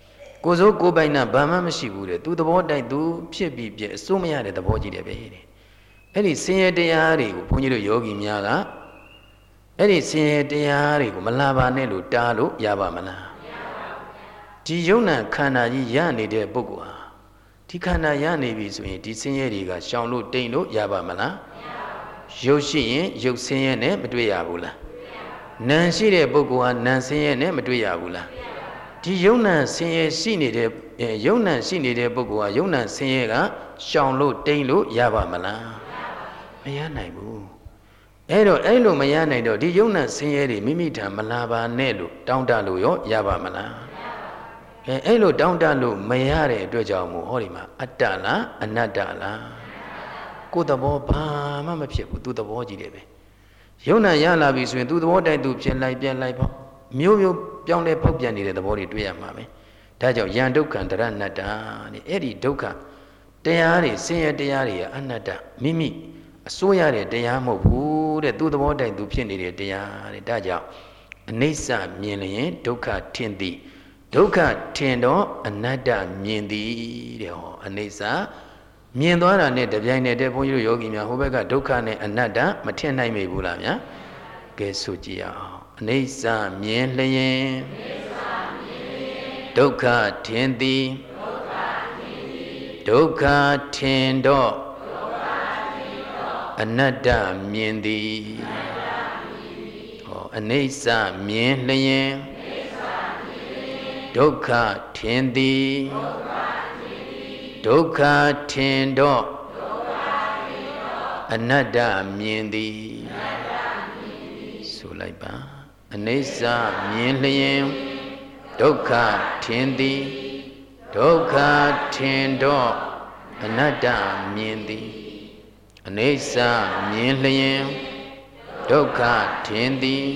ကိုစိုးကိုပိုင်နာဘာမှမရှိဘူးတဲ့သူသဘောတိုက်သူဖြစ်ပြီးပြည့်အစိုးမရတဲ့သဘောကြီးတယ်ပဲတဲ့အဲ့ဒီဆင်းရဲတရားတွေကိုဘုန်းကြီးတို့ယောဂီများကအဲ့ဒီဆင်းရဲတရားတွေကိုမလာပါနဲ့လို့တားလို့ရပါမလားမရပါဘူးဒီယုံနာခန္ဓာကြီးရနေတဲ့ပုဂ္ဂိုလ်ဟာဒီခန္ဓာရနေပြီဆိုရင်ဒီဆင်းရဲတွေကရှောင်လို့တိမ်လို့ရပါမလားမရပါဘူးရုပ်ရှိရင်ရုပ်ဆင်းရဲနဲ့မတွေ့ရဘူးလားနာမ်ရှိတဲ့ပုဂ္ဂိုလ်ဟာနာမ်ဆင်းရဲနဲ့မတွေ့ရဘူးလားဒီယုံနာဆင်းရဲရှိနေတဲ့ယုံနာရှိနေတဲ့ပုဂ္ဂိုလ်ဟာယုံနာဆင်းရဲကရှောင်လို့တိမ်လို့ရပါမလားမရနိုင်ဘူးအဲ့လိုမရနိုင်တော့ဒီယုံနာဆင်းရဲတွေမိမိထံမလာပါနဲ့လို့တောင်းတလို့ရောရပါမလားအဲ့လိုတောင်းတလို့မရတဲ့အတွက်ကြောင့်မို့ဟောဒီမှာအတ္တလားအနတ္တလားကိုယ်သဘောဘာမှမဖြစ်ဘူးသူသဘောကြီးတယ်ပဲယုံနာရလာပြီဆိုရင်သူသဘောတိုက်သူဖြစ်လိုက်ပြန်လိုက်ပေါ့မျိုးပြောင်းလဲဖောက်ပြန်နေတဲ့သဘောတွေတွေ့ရမှာပဲဒါကြောင့်ယံဒုက္ခံတရဏတ္တတဲ့အဲ့ဒီဒုက္ခတရားတွေဆင်းရဲတရားတွေကအနတ္တမိမိအစိုးရတဲ့တရားမဟုတ်ဘူးတဲ့သူသဘောတိုက်သူဖြစ်နေတဲ့တရားတဲ့ဒါကြောင့်အနိစ္စမြင်လျင်ဒုက္ခထင်သည်ဒုက္ခထင်တော့အနတ္တမြင်သည်တဲ့ဟောအနိစ္စမြင်သွားတာနဲ့တပြိုင်နက်တည်းဘုန်းကြီးတို့ယောဂီများဟိုဘက်ကဒုက္ခနဲ့အနတ္တမထင်နိုင်မိဘူးလားဗျာကဲဆိုကြည့်အောင်အနိစ္စမြင်လျင်ဒုက္ခထင်သည်ဒုက္ခထင်တော့အနတ္တမြင်သည်ဟောအနိစ္စမြင်လျင်ဒုက္ခထင်သည်ဒုက္ခထင်တော့အနတ္တမြင်သည်ဆိုလိုက်ပါအနိစ္စမြင်လျင်ဒုက္ခထင်သည်ဒုက္ခထင်တော့အနတ္တမြင်သည်အနိစ္စမြင်လျင်ဒုက္ခထင်သည်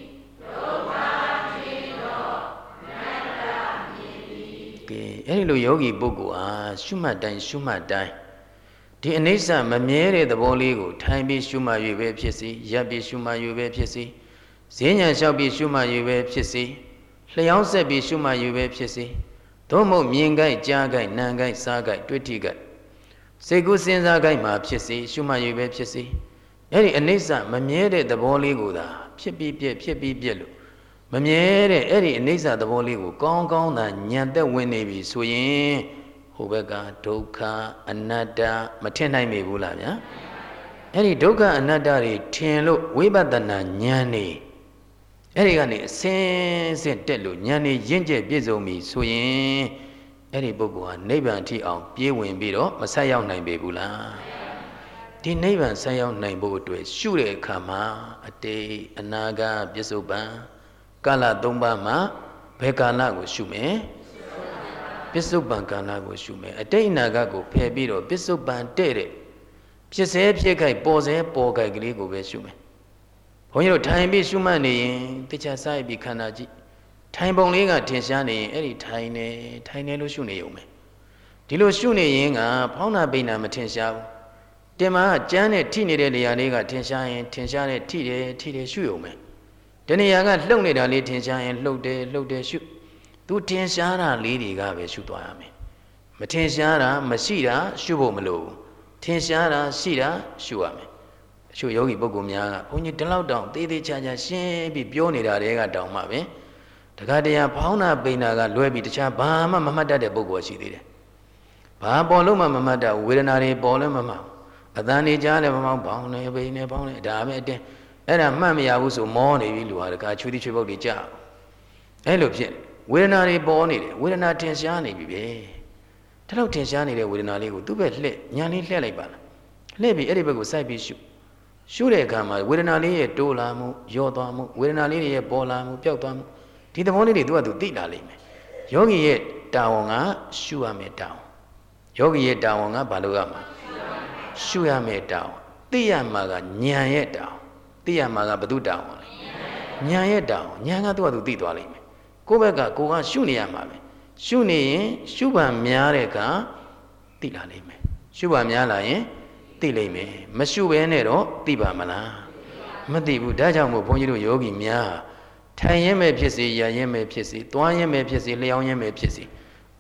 အဲ့ဒီလိုယောဂီပုဂ္ဂိုလ်ဟာရှုမှတ်တိုင်းဒီအနိစ္စမမြဲတဲ့သဘောလေးကိုထိုင်ပြီးရှုမှတ်၍ပဲဖြစ်စီရပ်ပြီးရှုမှတ်၍ပဲဖြစ်စီဈဉ္ညာလျှောက်ပြီးရှုမှတ်၍ပဲဖြစ်စီလျှောင်းဆက်ပြီးရှုမှတ်၍ပဲဖြစ်စီသို့မဟုတ်မြင်ကြိုက်ကြားကြိုက်နားကြိုက်စားကြိုက်တွေ့ထိကြိုက်စိတ်ကူးစဉ်းစားကြိုက်မှာဖြစ်စီရှုမှတ်၍ပဲဖြစ်စီအဲ့ဒီအနိစ္စမမြဲတဲ့သဘောလေးကိုသာဖြစ်ပြီးပြက်လို့မမြဲတဲ့အဲ့ဒီအနိစ္စသဘောလေးကိုကောင်းကောင်းသာဉာဏ်သက်ဝင်နေပြီဆိုရင်ဟိုဘက်ကဒုက္ခအနတ္တမထင်နိုင်မိဘူးလားဗျာအဲ့ဒီဒုက္ခအနတ္တတွေထင်လို့ဝိပဿနာဉာဏ်နေအဲ့ဒီကနေအစင်းစင်းတက်လို့ဉာဏ်နေရင့်ကျက်ပြည့်စုံပြီဆိုရင်အဲ့ဒီပုဂ္ဂိုလ်ဟာနိဗ္ဗာန်ထိအောင်ပြေးဝင်ပြီးတော့မဆက်ရောက်နိုင်ပေဘူးလားဒီနိဗ္ဗာန်ဆက်ရောက်နိုင်ဖို့အတွက်ရှုတဲ့အခါမှာအတိတ်အနာဂတ်ပြစ္ဆုတ်ပံကာလ၃ပါးမှာဘယ်ကာလကိုရှုမယ်ပစ္စုပန်ကာလကိုရှုမယ်အတိတ်အနာဂတ်ကိုဖယ်ပြီးတော့ပစ္စုပန်တဲ့ဖြစ်စေဖြစ်ခိုက်ပေါ်စေပေါ်ခိုက်ကလေးကိုပဲရှုမယ်ဘုန်းကြီးတို့ထိုင်ပြီးရှုမှတ်နေရင်တခြားစားပြီးခန္ဓာကြည့်ထိုင်ပုံလေးကထင်ရှားနေရင်အဲ့ဒီထိုင်နေလို့ရှုနေရုံပဲဒီလိုရှုနေရင်ကဖောင်းနာပိန်နာမထင်ရှားဘူးတင်မှာကျမ်းနဲ့ထိနေတဲ့နေရာလေးကထင်ရှားရင်ထင်ရှားတဲ့ထိတယ်ရှုရုံပဲဒီနေရာကလှုပ်နေတာလေးထင်ရှားရင်လှုပ်တယ်ရှုသူထင်ရှားတာလေးတွေကပဲရှုသွားရမယ်မထင်ရှားတာမရှိတာရှုဖို့မလိုဘူးထင်ရှားတာရှိတာရှုရမယ်အချို့ယောဂီပုဂ္ဂိုလ်များကဘုန်းကြီးဒီလောက်တောင်သေးသေးချာချာရှင်းပြီးပြောနေတာတွေကတောင်မှပဲတခါတည်းဖောင်းနာပိန်နာကလွဲပြီးတခြားဘာမှမမှတ်တတ်တဲ့ပုဂ္ဂိုလ်ရှိသေးတယ်ဘာပေါ်လို့မှမမှတ်တတ်ဝေဒနာတွေပေါ်လည်းမမှတ်အတန်နေကြားလည်းမမှတ်ဘောင်းနေပိန်နေဘောင်းနေဒါပဲအတင်းအဲ့ဒါမှတ်မရဘူးဆိုမောနေပြီလူဟာတခါချွေးတိချွေးပုတ်တွေကြာအဲ့လိုဖြစ်ဝေဒနာတွေပေါ်နေတယ်ဝေဒနာထင်ရှားနေပြီပဲဒါတော့ထင်ရှားနေတဲ့ဝေဒနာလေးကိုသူ့ဘက်လှည့်ညာလေးလှည့်လိုက်ပါလားလှည့်ပြီးအဲ့ဒီဘက်ကိုစိုက်ပြီးရှုတဲ့အခါမှာဝေဒနာလေးရဲ့တိုးလာမှုယောသွားမှုဝေဒနာလေးရဲ့ပေါ်လာမှုပျောက်သွားမှုဒီသဘောလေးတွေသူသိလာလိမ့်မယ်ယောဂီရဲ့တာဝန်ကရှုရမယ်တာဝန်ယောဂီရဲ့တာဝန်ကဘာလို့ရမှာရှုရမယ်တာဝန်သိရမှာကဉာဏ်ရဲ့တာဝန်သိရမှာကဘု து တာဝန်လဲဉာဏ်ရဲ့တာဝန်ဉာဏ်ကသူသိသွားလိမ့်မယ်ကိုယ့်ဘက်ကကိုကရှုနေရမှာပဲရှုနေရင်ရှုပါများတဲ့အခါသိလာလိမ့်မယ်ရှုပါများလာရင်သိလိမ့်မယ်မရှုဘဲနဲ့တော့သိပါမလားမသိဘူးဒါကြောင့်မို့ဘုန်းကြီးတို့ယောဂီများထိုင်ရင်ပဲဖြစ်စေရရင်ပဲဖြစ်စေသွားရင်ပဲဖြစ်စေလျှောင်းရင်ပဲဖြစ်စေ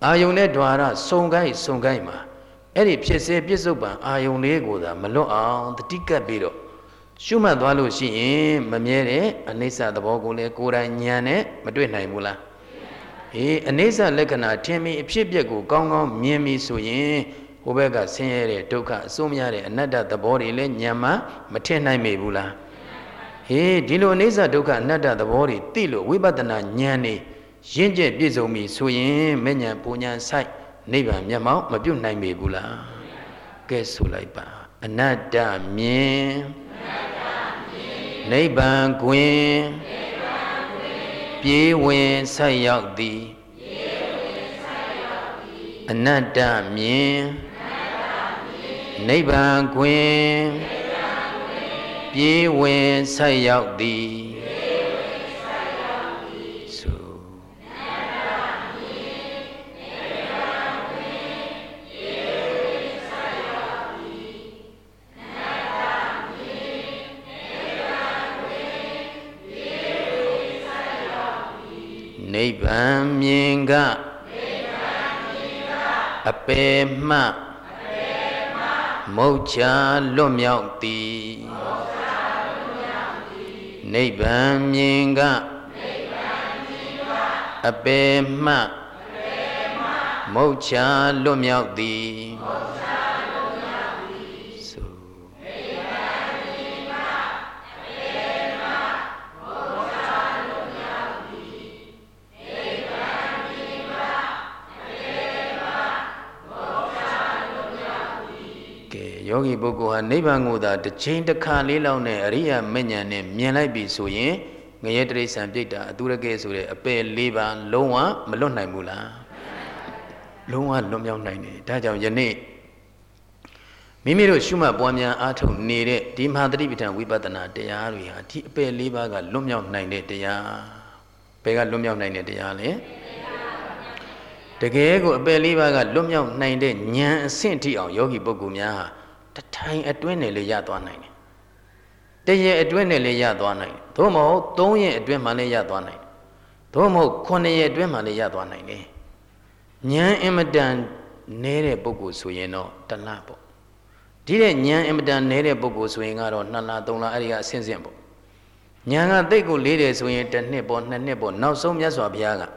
အာယုန်နဲ့ဓွာရစုံကိုင်းမှာအဲ့ဒီဖြစ်စေပြစ္ဆုတ်ပံအာယုန်လေးကိုသာမလွတ်အောင်တတိကပ်ပြီးတော့ရှုမှတ်သွားလို့ရှိရင်မမြဲတဲ့အနိစ္စသဘောကိုလည်းကိုယ်တိုင်ဉာဏ်နဲ့မတွေ့နိုင်ဘူးလားအနိစ္စလက္ခဏာထင်ပြီးအဖြစ်ပြက်ကိုကောင်းကောင်းမြင်ပြီးဆိုရင်ဟိုဘက်ကဆင်းရဲတဲ့ဒုက္ခအစိုးမရတဲ့အနတ္တသဘောတွေလည်းဉာဏ်မှမထင်နိုင်မိဘူးလားဒီလိုအနိစ္စဒုက္ခအနတ္တသဘောတွေသိလို့ဝိပဿနာဉာဏ်နဲ့ရင့်ကျက်ပြည့်စုံပြီဆိုရင်မဉဏ်ပူဉဏ်ဆိုင်နိဗ္ဗာန်မျက်မှောက်မပြုတ်နိုင်ပေဘူးလားကဲဆိုလိုက်ပါအနတ္တမြင်နိဗ္ဗာန်ကွင်ပြေးဝင်ဆက်ရောက်သည်အနတ္တမြင်နိဗ္ဗာန်ကွင်ပြေးဝင်ဆက်ရောက်သည်နိဗ္ဗာန်မြင်ကအပေမှမုတ်ချလွတ်မြောက်သည်နိဗ္ဗာန်မြင်ကအပေမှမုတ်ချလွတ်မြောက်သည်ယောဂီပုဂ္ဂိုလ်ဟာနိဗ္ဗာန်ကိုသာတစ်ချိန်တစ်ခါလေးလောက်နဲ့အရိယာမဉ္ဇဉ်နဲ့မြင်လိုက်ပြီဆိုရင်ငရဲတိရစ္ဆာန်ပြိတ္တာအတုရကဲဆိုတဲ့အပယ်၄ပါးလုံးဝမလွတ်နိုင်ဘူးလားလုံးဝလွတ်မြောက်နိုင်တယ်ဒါကြောင့်ယနေ့မိမိတို့ရှုမှတ်ပွားများအားထုတ်နေတဲ့ဒီမဟာသတိပဋ္ဌာန်ဝိပဿနာတရားတွေဟာဒီအပယ်၄ပါးကလွတ်မြောက်နိုင်တဲ့တရားဘယ်ကလွတ်မြောက်နိုင်တဲ့တရားလဲတကယ်ကိုအပယ်၄ပါးကလွတ်မြောက်နိုင်တဲ့ဉာဏ်အဆင့်ထိအောင်ယောဂီပုဂ္ဂိုလ်များဟာတထိုင်အတွင်းနဲ့လည်းရသွားနိုင်တယ်တရက်အတွင်းနဲ့လည်းရသွားနိုင်တယ်သို့မဟုတ်3ရက်အတွင်းမှလည်းရသွားနိုင်တယ်သို့မဟုတ်9ရက်အတွင်းမှလည်းရသွားနိုင်တယ်ဉာဏ်အင်မတန်နည်းတဲ့ပုဂ္ဂိုလ်ဆိုရင်တော့1လပေါ့ဒီတဲ့ဉာဏ်အင်မတန်နည်းတဲ့ပုဂ္ဂိုလ်ဆိုရင်ကတော့2လ3လအဲ့ဒီကအဆင့်ဆင့်ပေါ့ဉာဏ်ကသိတ်ကိုလေးတယ်ဆိုရင်1နှစ်ပေါ့2နှစ်ပေါ့နောက်ဆုံးမြတ်စွာဘုရားက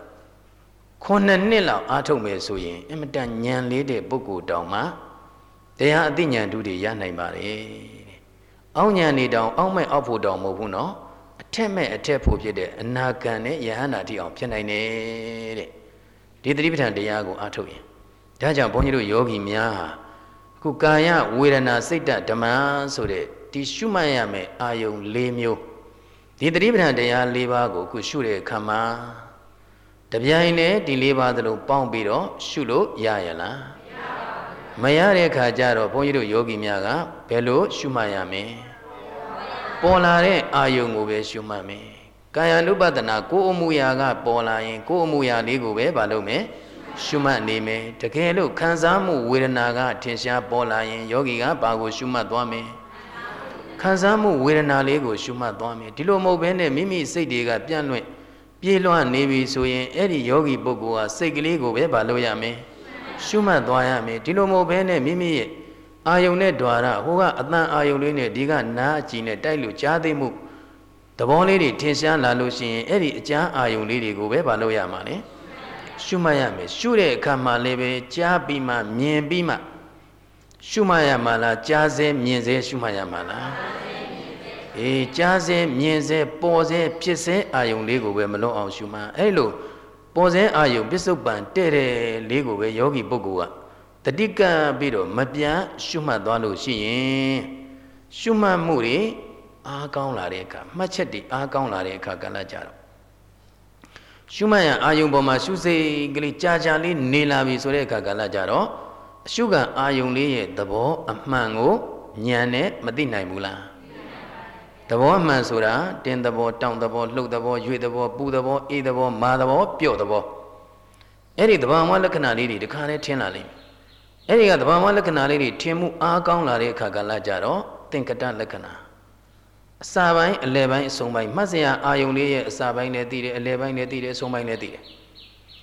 9နှစ်လောက်အားထုတ်မယ်ဆိုရင်အင်မတန်ဉာဏ်လေးတဲ့ပုဂ္ဂိုလ်တောင်မှတရားအသိဉာဏ်ဓုတွေရနိုင်ပါတယ်တဲ့။အောက်ဉာဏ်နေတောင်အောက်မဲ့အောက်ဖို့တောင်မဟုတ်ဘူးနော်။အထက်မဲ့အထက်ဖို့ဖြစ်တဲ့အနာဂံနဲ့ယဟန္တာတိအောင်ဖြစ်နိုင်တယ်တဲ့။ဒီသတိပဋ္ဌာန်တရားကိုအားထုတ်ရင်ဒါကြောင့်ဘုန်းကြီးတို့ယောဂီများဟာခုကာယဝေဒနာစိတ်ဓမ္မဆိုတဲ့ဒီရှုမှတ်ရမယ့်အာယုံ၄မျိုးဒီသတိပဋ္ဌာန်တရား၄ပါးကိုခုရှုတဲ့အခါမှာတပြိုင်နဲ့ဒီ၄ပါးသလုံးပေါင်းပြီးတော့ရှုလို့ရရလားမရတဲ့အခါကျတော့ဘုန်းကြီးတို့ယောဂီများကဘယ်လိုရှုမှတ်ရမလဲပေါ်လာတဲ့အာယုံကိုပဲရှုမှတ်မယ်ကာယ ानु ပဒနာကိုယ်အမှုရာကပေါ်လာရင်ကိုယ်အမှုရာလေးကိုပဲမလုပ်မယ်ရှုမှတ်နေမယ်တကယ်လို့ခံစားမှုဝေဒနာကထင်ရှားပေါ်လာရင်ယောဂီကဘာကိုရှုမှတ်သွားမယ်ခံစားမှုဝေဒနာလေးကိုရှုမှတ်သွားမယ်ဒီလိုမဟုတ်ဘဲနဲ့မိမိစိတ်တွေကပြန့်လွင့်ပြေးလွှမ်းနေပြီဆိုရင်အဲ့ဒီယောဂီပုဂ္ဂိုလ်ဟာစိတ်ကလေးကိုပဲမလုပ်ရမယ်ရှုမှတ်သွားရမယ်ဒီလိုမဟုတ်ဘဲနဲ့မိမိရဲ့အာယုန်နဲ့ဓွာရဟိုကအတန်အာယုန်လေးနဲ့ဒီကနားအကြည့်နဲ့တိုက်လို့ကြားသိမှုသဘောလေးတွေထင်ရှားလာလို့ရှိရင်အဲ့ဒီအကျမ်းအာယုန်လေးတွေကိုပဲမလုပ်ရမှာလေရှုမှတ်ရမယ်ရှုတဲ့အခါမှာလည်းပဲကြားပြီးမှမြင်ပြီးမှရှုမှတ်ရမှာလားကြားစေမြင်စေရှုမှတ်ရမှာလားကြားစေမြင်စေပေါ်စေဖြစ်စေအာယုန်လေးကိုပဲမလွတ်အောင်ရှုမှတ်အဲ့လိုပေါ်စေအာယုန်ပစ္စုပန်တဲ့တဲ့လေးကိုပဲယောဂီပုဂ္ဂိုလ်ကတတိကံပြီးတော့မပြတ်ရှုမှတ်သွားလို့ရှိရင်ရှုမှတ်မှုတွေအားကောင်းလာတဲ့အခါမှတ်ချက်တွေအားကောင်းလာတဲ့အခါကလည်းကြတော့ရှုမှတ်ရအာယုံပေါ်မှာရှုစိတ်ကလေးကြာကြာလေးနေလာပြီဆိုတဲ့အခါကလည်းကြတော့အရှုခံအာယုံလေးရဲ့သဘောအမှန်ကိုဉာဏ်နဲ့မသိနိုင်ဘူးလားသဘောအမှန်ဆိုတာတင်းသဘောတောင့်သဘောလှုပ်သဘောရွေ့သဘောပူသဘောအေးသဘောမာသဘောပြော့သဘောအဲ့ဒီသဘာဝလက္ခဏာလေးတွေတခါနဲ့ထင်လာလိမ့်မယ်အဲ့ဒီကသဘာဝလက္ခဏာလေးတွေထင်မှုအားကောင်းလာတဲ့အခါကလည်းကြတော့သင်္ကတလက္ခဏာအစာပိုင်းအလယ်ပိုင်းအဆုံးပိုင်းမှတ်စရာအာယုံလေးရဲ့အစာပိုင်းနဲ့သိတယ်အလယ်ပိုင်းနဲ့သိတယ်အဆုံးပိုင်းနဲ့သိတယ်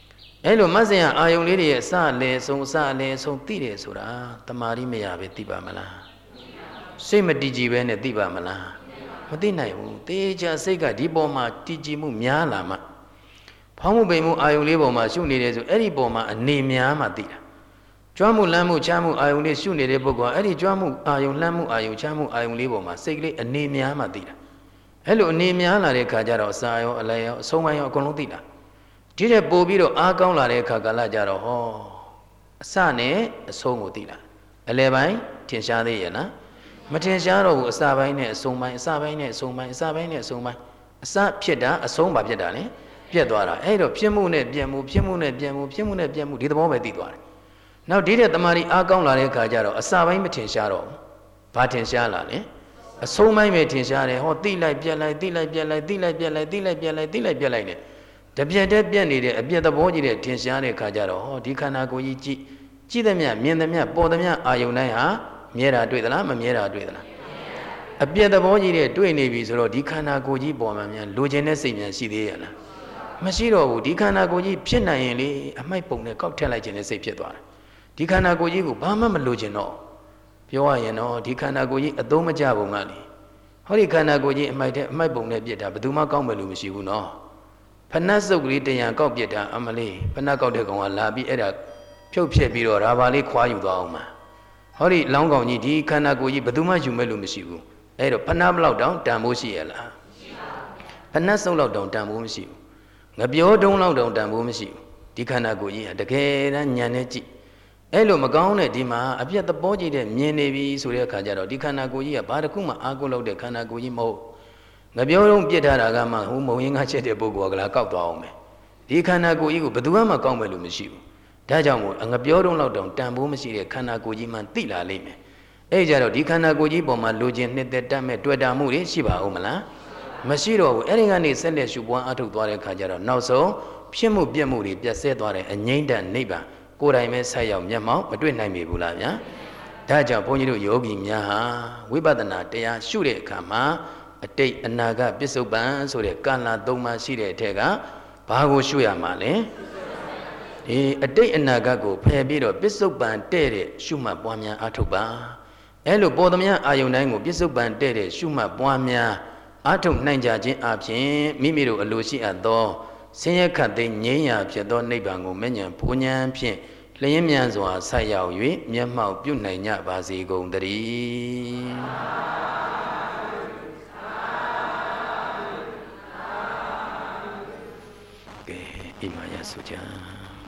အဲ့လိုမဆင်ရအာယုံလေးတွေရဲ့အစလည်းဆုံးအစလည်းဆုံးသိတယ်ဆိုတာတမာရီမရပဲသိပါမလားစိတ်မတည်ကြည်ပဲနဲ့သိပါမလားမသိနိုင်ဘူးတေချာစိတ်ကဒီပေါ်မှာတည်ကြည်မှုများလာမှဖောင်းမှုပိန်မှုအာယုံလေးပေါ်မှာရှုနေတယ်ဆိုအဲ့ဒီပေါ်မှာအနေများမှသိတာကြွားမှုလမ်းမှုချမ်းမှုအာယုံလေးရှုနေတဲ့ပုဂ္ဂိုလ်အဲ့ဒီကြွားမှုအာယုံလမ်းမှုအာယုံချမ်းမှုအာယုံလေးပေါ်မှာစိတ်ကလေးအနေများမှသိတာအဲ့လိုအနေများလာတဲ့ခါကျတော့အစာရောအလယ်ရောအဆုံးပိုင်းရောအကုန်လုံးသိတာဒီတဲ့ပို့ပြီးတော့အားကောင်းလာတဲ့အခါကာလကြတော့ဟောအစနဲ့အဆုံးကိုသိလာအလယ်ပိုင်းထင်ရှားသေးရဲ့လားမထင်ရှားတော့ဘူးအစပိုင်းနဲ့အဆုံးပိုင်းအစပိုင်းနဲ့အဆုံးပိုင်းအစပိုင်းနဲ့အဆုံးပိုင်းအစဖြစ်တာအဆုံးပါဖြစ်တာလေပြက်သွားတာအဲ့တော့ဖြစ်မှုနဲ့ပြက်မှုဖြစ်မှုနဲ့ပြက်မှုဖြစ်မှုနဲ့ပြက်မှုဒီသဘောပဲသိသွားတယ်နောက်ဒီတဲ့တမာရီအားကောင်းလာတဲ့အခါကျတော့အစပိုင်းမထင်ရှားတော့ဘူးဘာထင်ရှားလာလဲအဆုံးပိုင်းပဲထင်ရှားတယ်ဟောသိလိုက်ပြက်လိုက်သိလိုက်ပြက်လိုက်သိလိုက်ပြက်လိုက်သိလိုက်ပြက်လိုက်သိလိုက်ပြက်လိုက်နဲ့တပြက်တည်းပြက်နေတဲ့အပြက်သဘောကြီးတဲ့ထင်ရှားတဲ့အခါကျတော့ဟောဒီခန္ဓာကိုယ်ကြီးကြည့်သမျှမြင်သမျှပေါ်သမျှအာယုန်တိုင်းဟာမြဲတာတွေ့သလားမမြဲတာတွေ့သလားအပြက်သဘောကြီးတဲ့တွေ့နေပြီဆိုတော့ဒီခန္ဓာကိုယ်ကြီးပေါ်မှာများလိုချင်တဲ့စိတ်များရှိသေးရဲ့လားမရှိတော့ဘူးဒီခန္ဓာကိုယ်ကြီးဖြစ်နိုင်ရင်လေအမိုက်ပုံနဲ့ကောက်ထက်လိုက်ခြင်းနဲ့စိတ်ဖြစ်သွားတယ်ဒီခန္ဓာကိုယ်ကြီးကိုဘာမှမလိုချင်တော့ပြောရရင်တော့ဒီခန္ဓာကိုယ်ကြီးအသုံးမကျပုံကလေဟောဒီခန္ဓာကိုယ်ကြီးအမိုက်ပုံနဲ့ပြစ်တာဘယ်သူမှကောက်မယ်လို့မရှိဘူးနော်ဖဏတ်စုပ်ကလေးတရံကောက်ပြစ်တာအမလေးဖဏတ်ကောက်တဲ့ကောင်ကလာပြီးအဲ့ဒါဖြုတ်ဖြစ်ပြီးတော့ရာဘာလေးခွာယူသွားအောင်မှာဟောဒီလောင်းကောင်ကြီးဒီခန္ဓာကိုယ်ကြီးဘယ်သူမှယူမဲ့လို့မရှိဘူးအဲ့တော့ဖဏတ်ဘလောက်တောင်တန်ဖို့ရှိရလားမရှိပါဘူးဖဏတ်စုပ်လောက်တောင်တန်ဖို့မရှိဘူးငပြောတုံးလောက်တောင်တန်ဖို့မရှိဘူးဒီခန္ဓာကိုယ်ကြီးဟာတကယ်တမ်းဉာဏ်နဲ့ကြည့်အဲ့လိုမကောင်းတဲ့ဒီမှာအပြတ်သဘောကြီးတဲ့မြင်နေပြီဆိုတဲ့အခါကျတော့ဒီခန္ဓာကိုယ်ကြီးကဘာတစ်ခုမှအာကိုလောက်တဲ့ခန္ဓာကိုယ်ကြီးမဟုတ်ငပြောတုံးပြစ်ထားတာကမှဟိုမုံရင်ငါချက်တဲ့ပုဂ္ဂိုလ်ကလာကောက်သွားအောင်မယ်ဒီခန္ဓာကိုယ်ကြီးကိုဘယ်သူမှကောက်မယ်လို့မရှိဘူးဒါကြောင့်မို့ငပြောတုံးလောက်တောင်တန်ဖိုးမရှိတဲ့ခန္ဓာကိုယ်ကြီးမှသိလာလိမ့်မယ်အဲ့ကြတော့ဒီခန္ဓာကိုယ်ကြီးပေါ်မှာလိုချင်နှစ်သက်တတ်မဲ့တွေ့တာမှုတွေရှိပါဦးမလားမရှိတော့ဘူးအဲ့ဒီကနေဆက်လက်ရှုပွားအထုတ်သွားတဲ့ခါကျတော့နောက်ဆုံးဖြစ်မှုပြက်မှုတွေပြတ်ဆဲသွားတဲ့အငြိမ့်တနိဗ္ဗာန်ကိုယ်တိုင်ပဲဆက်ရောက်မျက်မှောက်မတွေ့နိုင်ပြီဘူးလားဗျာဒါကြောင့်ဘုန်းကြီးတို့ယောဂီများဟာဝိပဿနာတရားရှုတဲ့အခါမှာအတိတ်အနာဂတ်ပစ္စုပန်ဆိုတဲ့ကာလ၃ပါးရှိတဲ့အထက်ကဘာကိုရှုရမှာလဲအတိတ်အနာဂတ်ကိုဖယ်ပြီးတော့ပစ္စုပန်တဲ့တဲ့ရှုမှတ်ပွားများအထုတ်ပါအဲ့လိုပေါ်သမျှအာယုန်တိုင်းကိုပစ္စုပန်တဲ့တဲ့ရှုမှတ်ပွားများအထုတ်နိုင်ကြခြင်းအပြင်မိမိတို့အလိုရှိအပ်သောဆင်းရဲခတ်သိမ်းငြိမ်းရာဖြစ်သောနိဗ္ဗာန်ကိုမဉ္ဇဉ်ဘုံဉဏ်ဖြင့်လျင်မြန်စွာဆက်ရောက်၍မျက်မှောက်ပြုနိုင်ကြပါစေကုန်သတည်းကဲဣမယဆုကြ